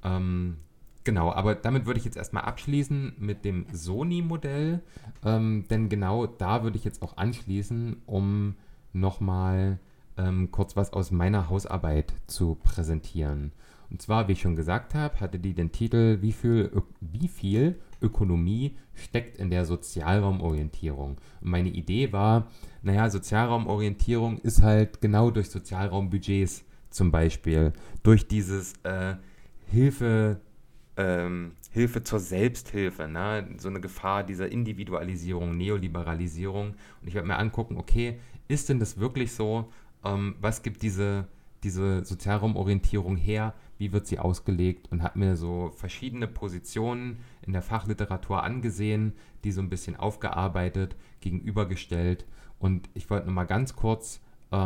Genau, aber damit würde ich jetzt erstmal abschließen mit dem Sony-Modell, denn genau da würde ich jetzt auch anschließen, um nochmal kurz was aus meiner Hausarbeit zu präsentieren. Und zwar, wie ich schon gesagt habe, hatte die den Titel Wie viel Ökonomie steckt in der Sozialraumorientierung? Und meine Idee war, Sozialraumorientierung ist halt genau durch Sozialraumbudgets zum Beispiel, durch dieses Hilfe zur Selbsthilfe, so eine Gefahr dieser Individualisierung, Neoliberalisierung. Und ich werde mir angucken, okay, ist denn das wirklich so? Was gibt diese Sozialraumorientierung her? Wie wird sie ausgelegt? Und habe mir so verschiedene Positionen in der Fachliteratur angesehen, die so ein bisschen aufgearbeitet, gegenübergestellt. Und ich wollte nochmal ganz kurz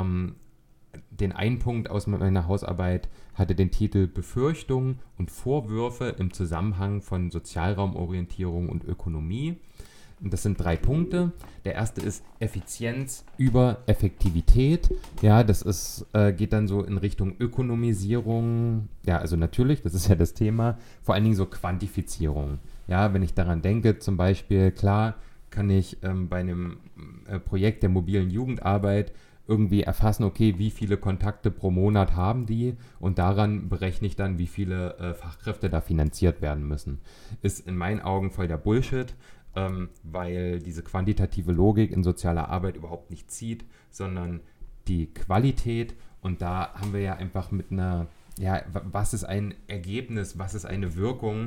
den einen Punkt aus meiner Hausarbeit hatte den Titel Befürchtungen und Vorwürfe im Zusammenhang von Sozialraumorientierung und Ökonomie. Und das sind 3 Punkte. Der erste ist Effizienz über Effektivität. Ja, das geht dann so in Richtung Ökonomisierung. Ja, also natürlich, das ist ja das Thema. Vor allen Dingen so Quantifizierung. Ja, wenn ich daran denke, zum Beispiel, klar, kann ich bei einem Projekt der mobilen Jugendarbeit irgendwie erfassen, okay, wie viele Kontakte pro Monat haben die, und daran berechne ich dann, wie viele Fachkräfte da finanziert werden müssen. Ist in meinen Augen voll der Bullshit, weil diese quantitative Logik in sozialer Arbeit überhaupt nicht zieht, sondern die Qualität, und da haben wir ja einfach was ist ein Ergebnis, was ist eine Wirkung,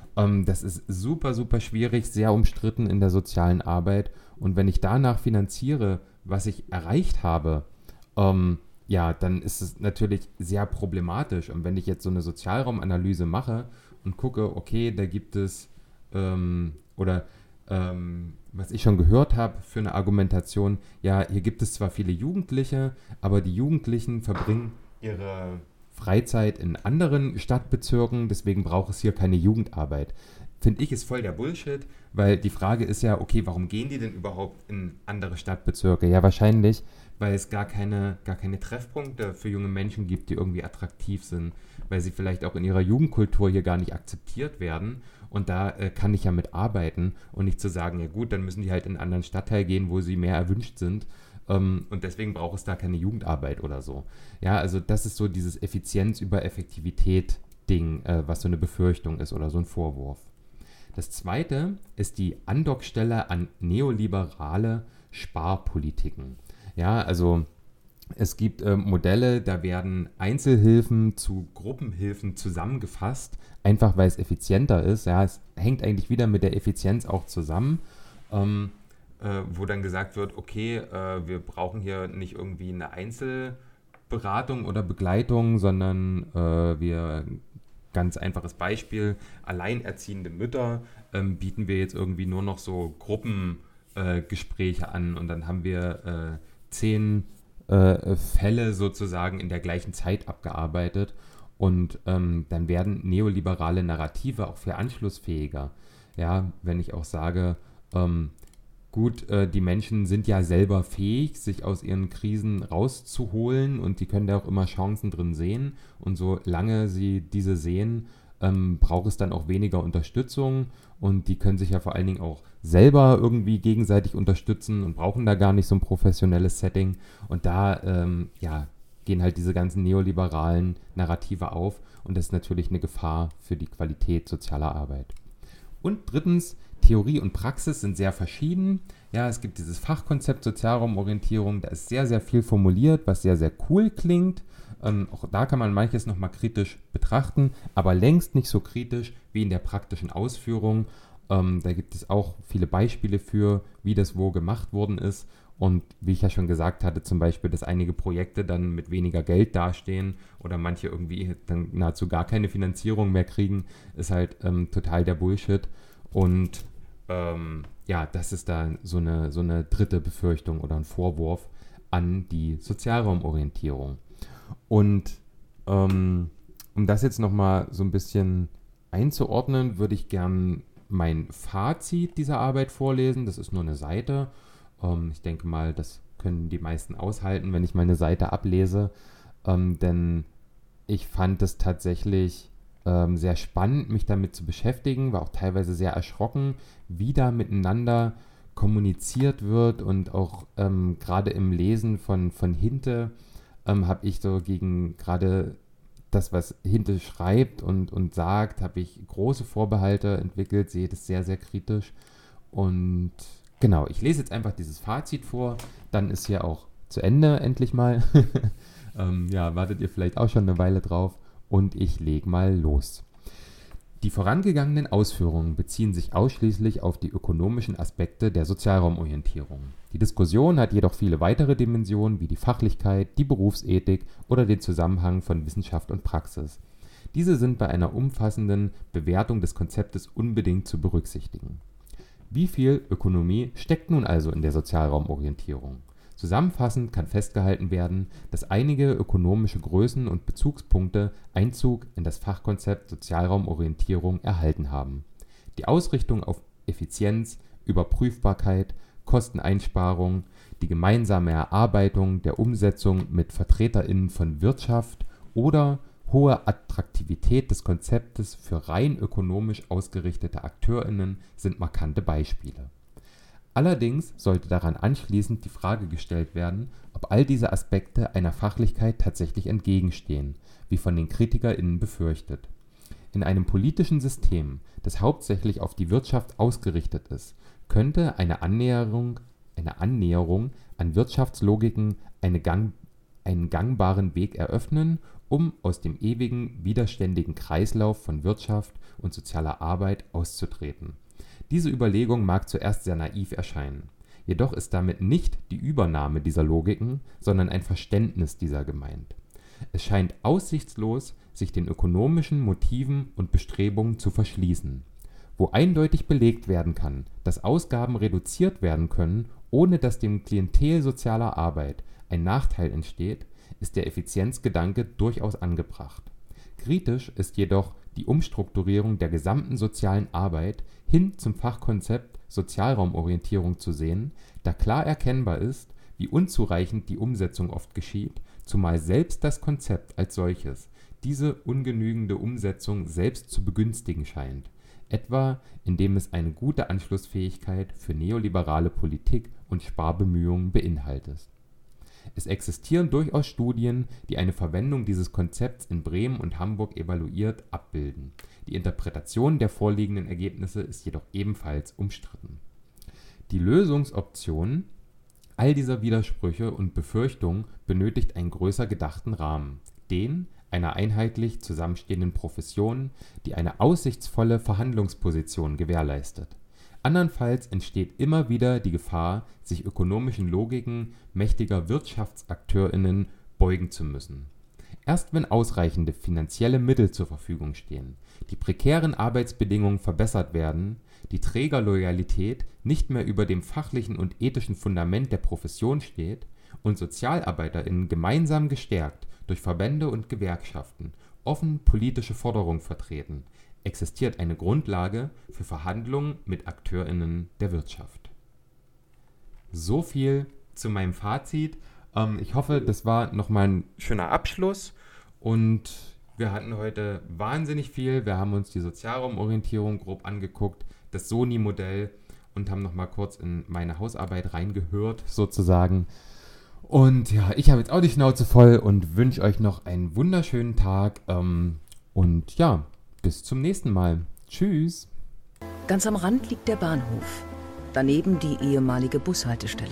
Das ist super, super schwierig, sehr umstritten in der sozialen Arbeit. Und wenn ich danach finanziere, was ich erreicht habe, ja, dann ist es natürlich sehr problematisch. Und wenn ich jetzt so eine Sozialraumanalyse mache und gucke, okay, da gibt es, oder was ich schon gehört habe für eine Argumentation, ja, hier gibt es zwar viele Jugendliche, aber die Jugendlichen verbringen ihre Freizeit in anderen Stadtbezirken, deswegen braucht es hier keine Jugendarbeit. Finde ich, ist voll der Bullshit, weil die Frage ist ja, okay, warum gehen die denn überhaupt in andere Stadtbezirke? Ja, wahrscheinlich, weil es gar keine Treffpunkte für junge Menschen gibt, die irgendwie attraktiv sind, weil sie vielleicht auch in ihrer Jugendkultur hier gar nicht akzeptiert werden. Und da kann ich ja mit arbeiten und nicht zu sagen, ja gut, dann müssen die halt in einen anderen Stadtteil gehen, wo sie mehr erwünscht sind. Und deswegen braucht es da keine Jugendarbeit oder so. Ja, also das ist so dieses Effizienz über Effektivität-Ding, was so eine Befürchtung ist oder so ein Vorwurf. Das zweite ist die Andockstelle an neoliberale Sparpolitiken. Ja, also es gibt Modelle, da werden Einzelhilfen zu Gruppenhilfen zusammengefasst, einfach weil es effizienter ist. Ja, es hängt eigentlich wieder mit der Effizienz auch zusammen, wo dann gesagt wird, okay, wir brauchen hier nicht irgendwie eine Einzelberatung oder Begleitung, sondern wir, ganz einfaches Beispiel, alleinerziehende Mütter bieten wir jetzt irgendwie nur noch so Gruppengespräche an und dann haben wir 10 Fälle sozusagen in der gleichen Zeit abgearbeitet und dann werden neoliberale Narrative auch viel anschlussfähiger. Ja, wenn ich auch sage, gut, die Menschen sind ja selber fähig, sich aus ihren Krisen rauszuholen und die können da auch immer Chancen drin sehen und solange sie diese sehen, braucht es dann auch weniger Unterstützung und die können sich ja vor allen Dingen auch selber irgendwie gegenseitig unterstützen und brauchen da gar nicht so ein professionelles Setting und da ja, gehen halt diese ganzen neoliberalen Narrative auf und das ist natürlich eine Gefahr für die Qualität sozialer Arbeit. Und drittens, Theorie und Praxis sind sehr verschieden. Ja, es gibt dieses Fachkonzept Sozialraumorientierung, da ist sehr, sehr viel formuliert, was sehr, sehr cool klingt. Auch da kann man manches nochmal kritisch betrachten, aber längst nicht so kritisch wie in der praktischen Ausführung. Da gibt es auch viele Beispiele für, wie das wo gemacht worden ist. Und wie ich ja schon gesagt hatte, zum Beispiel, dass einige Projekte dann mit weniger Geld dastehen oder manche irgendwie dann nahezu gar keine Finanzierung mehr kriegen, ist halt total der Bullshit. Und ja, das ist da so eine dritte Befürchtung oder ein Vorwurf an die Sozialraumorientierung. Und um das jetzt nochmal so ein bisschen einzuordnen, würde ich gern mein Fazit dieser Arbeit vorlesen. Das ist nur eine Seite. Ich denke mal, das können die meisten aushalten, wenn ich meine Seite ablese. Denn ich fand es tatsächlich sehr spannend, mich damit zu beschäftigen, war auch teilweise sehr erschrocken, wie da miteinander kommuniziert wird und auch gerade im Lesen von Hinte habe ich so gegen gerade das, was Hinte schreibt und sagt, habe ich große Vorbehalte entwickelt, sehe das sehr, sehr kritisch und genau, ich lese jetzt einfach dieses Fazit vor, dann ist hier auch zu Ende endlich mal. Ja, wartet ihr vielleicht auch schon eine Weile drauf und ich lege mal los. Die vorangegangenen Ausführungen beziehen sich ausschließlich auf die ökonomischen Aspekte der Sozialraumorientierung. Die Diskussion hat jedoch viele weitere Dimensionen wie die Fachlichkeit, die Berufsethik oder den Zusammenhang von Wissenschaft und Praxis. Diese sind bei einer umfassenden Bewertung des Konzeptes unbedingt zu berücksichtigen. Wie viel Ökonomie steckt nun also in der Sozialraumorientierung? Zusammenfassend kann festgehalten werden, dass einige ökonomische Größen und Bezugspunkte Einzug in das Fachkonzept Sozialraumorientierung erhalten haben. Die Ausrichtung auf Effizienz, Überprüfbarkeit, Kosteneinsparung, die gemeinsame Erarbeitung der Umsetzung mit VertreterInnen von Wirtschaft oder hohe Attraktivität des Konzeptes für rein ökonomisch ausgerichtete AkteurInnen sind markante Beispiele. Allerdings sollte daran anschließend die Frage gestellt werden, ob all diese Aspekte einer Fachlichkeit tatsächlich entgegenstehen, wie von den KritikerInnen befürchtet. In einem politischen System, das hauptsächlich auf die Wirtschaft ausgerichtet ist, könnte eine Annäherung an Wirtschaftslogiken eine einen gangbaren Weg eröffnen, um aus dem ewigen, widerständigen Kreislauf von Wirtschaft und sozialer Arbeit auszutreten. Diese Überlegung mag zuerst sehr naiv erscheinen. Jedoch ist damit nicht die Übernahme dieser Logiken, sondern ein Verständnis dieser gemeint. Es scheint aussichtslos, sich den ökonomischen Motiven und Bestrebungen zu verschließen. Wo eindeutig belegt werden kann, dass Ausgaben reduziert werden können, ohne dass dem Klientel sozialer Arbeit ein Nachteil entsteht, ist der Effizienzgedanke durchaus angebracht. Kritisch ist jedoch die Umstrukturierung der gesamten sozialen Arbeit hin zum Fachkonzept Sozialraumorientierung zu sehen, da klar erkennbar ist, wie unzureichend die Umsetzung oft geschieht, zumal selbst das Konzept als solches diese ungenügende Umsetzung selbst zu begünstigen scheint, etwa indem es eine gute Anschlussfähigkeit für neoliberale Politik und Sparbemühungen beinhaltet. Es existieren durchaus Studien, die eine Verwendung dieses Konzepts in Bremen und Hamburg evaluiert abbilden. Die Interpretation der vorliegenden Ergebnisse ist jedoch ebenfalls umstritten. Die Lösungsoption all dieser Widersprüche und Befürchtungen benötigt einen größer gedachten Rahmen, den einer einheitlich zusammenstehenden Profession, die eine aussichtsvolle Verhandlungsposition gewährleistet. Andernfalls entsteht immer wieder die Gefahr, sich ökonomischen Logiken mächtiger WirtschaftsakteurInnen beugen zu müssen. Erst wenn ausreichende finanzielle Mittel zur Verfügung stehen, die prekären Arbeitsbedingungen verbessert werden, die Trägerloyalität nicht mehr über dem fachlichen und ethischen Fundament der Profession steht und SozialarbeiterInnen gemeinsam gestärkt durch Verbände und Gewerkschaften offen politische Forderungen vertreten, existiert eine Grundlage für Verhandlungen mit AkteurInnen der Wirtschaft. So viel zu meinem Fazit. Ich hoffe, das war nochmal ein schöner Abschluss und wir hatten heute wahnsinnig viel. Wir haben uns die Sozialraumorientierung grob angeguckt, das Soni-Modell und haben nochmal kurz in meine Hausarbeit reingehört sozusagen. Und ja, ich habe jetzt auch die Schnauze voll und wünsche euch noch einen wunderschönen Tag und ja, bis zum nächsten Mal. Tschüss. Ganz am Rand liegt der Bahnhof, daneben die ehemalige Bushaltestelle.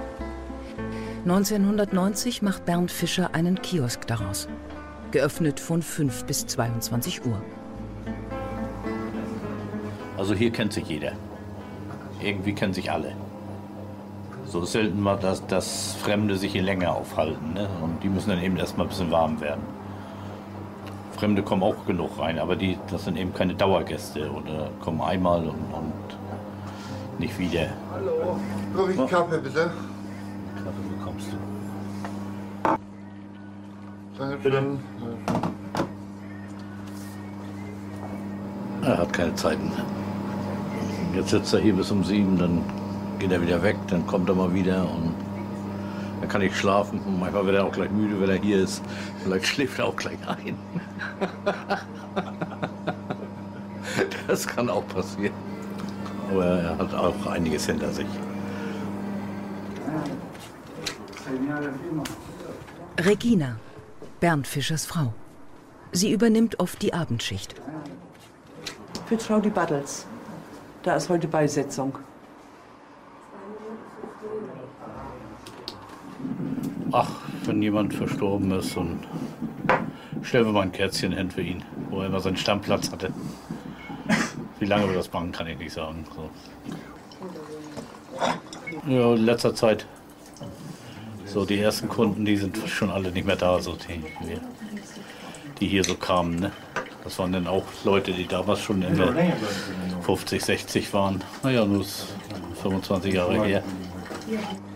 1990 macht Bernd Fischer einen Kiosk daraus, geöffnet von 5 bis 22 Uhr. Also hier kennt sich jeder. Irgendwie kennen sich alle. So ist selten mal, dass Fremde sich hier länger aufhalten, ne? Und die müssen dann eben erstmal ein bisschen warm werden. Fremde kommen auch genug rein, aber das sind eben keine Dauergäste oder kommen einmal und nicht wieder. Hallo, brauche ich einen Kaffee bitte? Kaffee bekommst du. Dankeschön. Er hat keine Zeiten. Jetzt sitzt er hier bis um 7, dann geht er wieder weg, dann kommt er mal wieder und dann kann ich schlafen. Und manchmal wird er auch gleich müde, wenn er hier ist. Vielleicht schläft er auch gleich ein. Das kann auch passieren. Aber er hat auch einiges hinter sich. Regina, Bernd Fischers Frau. Sie übernimmt oft die Abendschicht. Für Frau die Battels. Da ist heute Beisetzung. Ach, wenn jemand verstorben ist, und stellen wir mal ein Kerzchen hin für ihn, wo er immer seinen Stammplatz hatte. Wie lange wir das machen, kann ich nicht sagen. So. Ja, in letzter Zeit. So, die ersten Kunden, die sind schon alle nicht mehr da, so die hier so kamen. Ne? Das waren dann auch Leute, die damals schon in der 50, 60 waren. Naja, nur 25 Jahre her.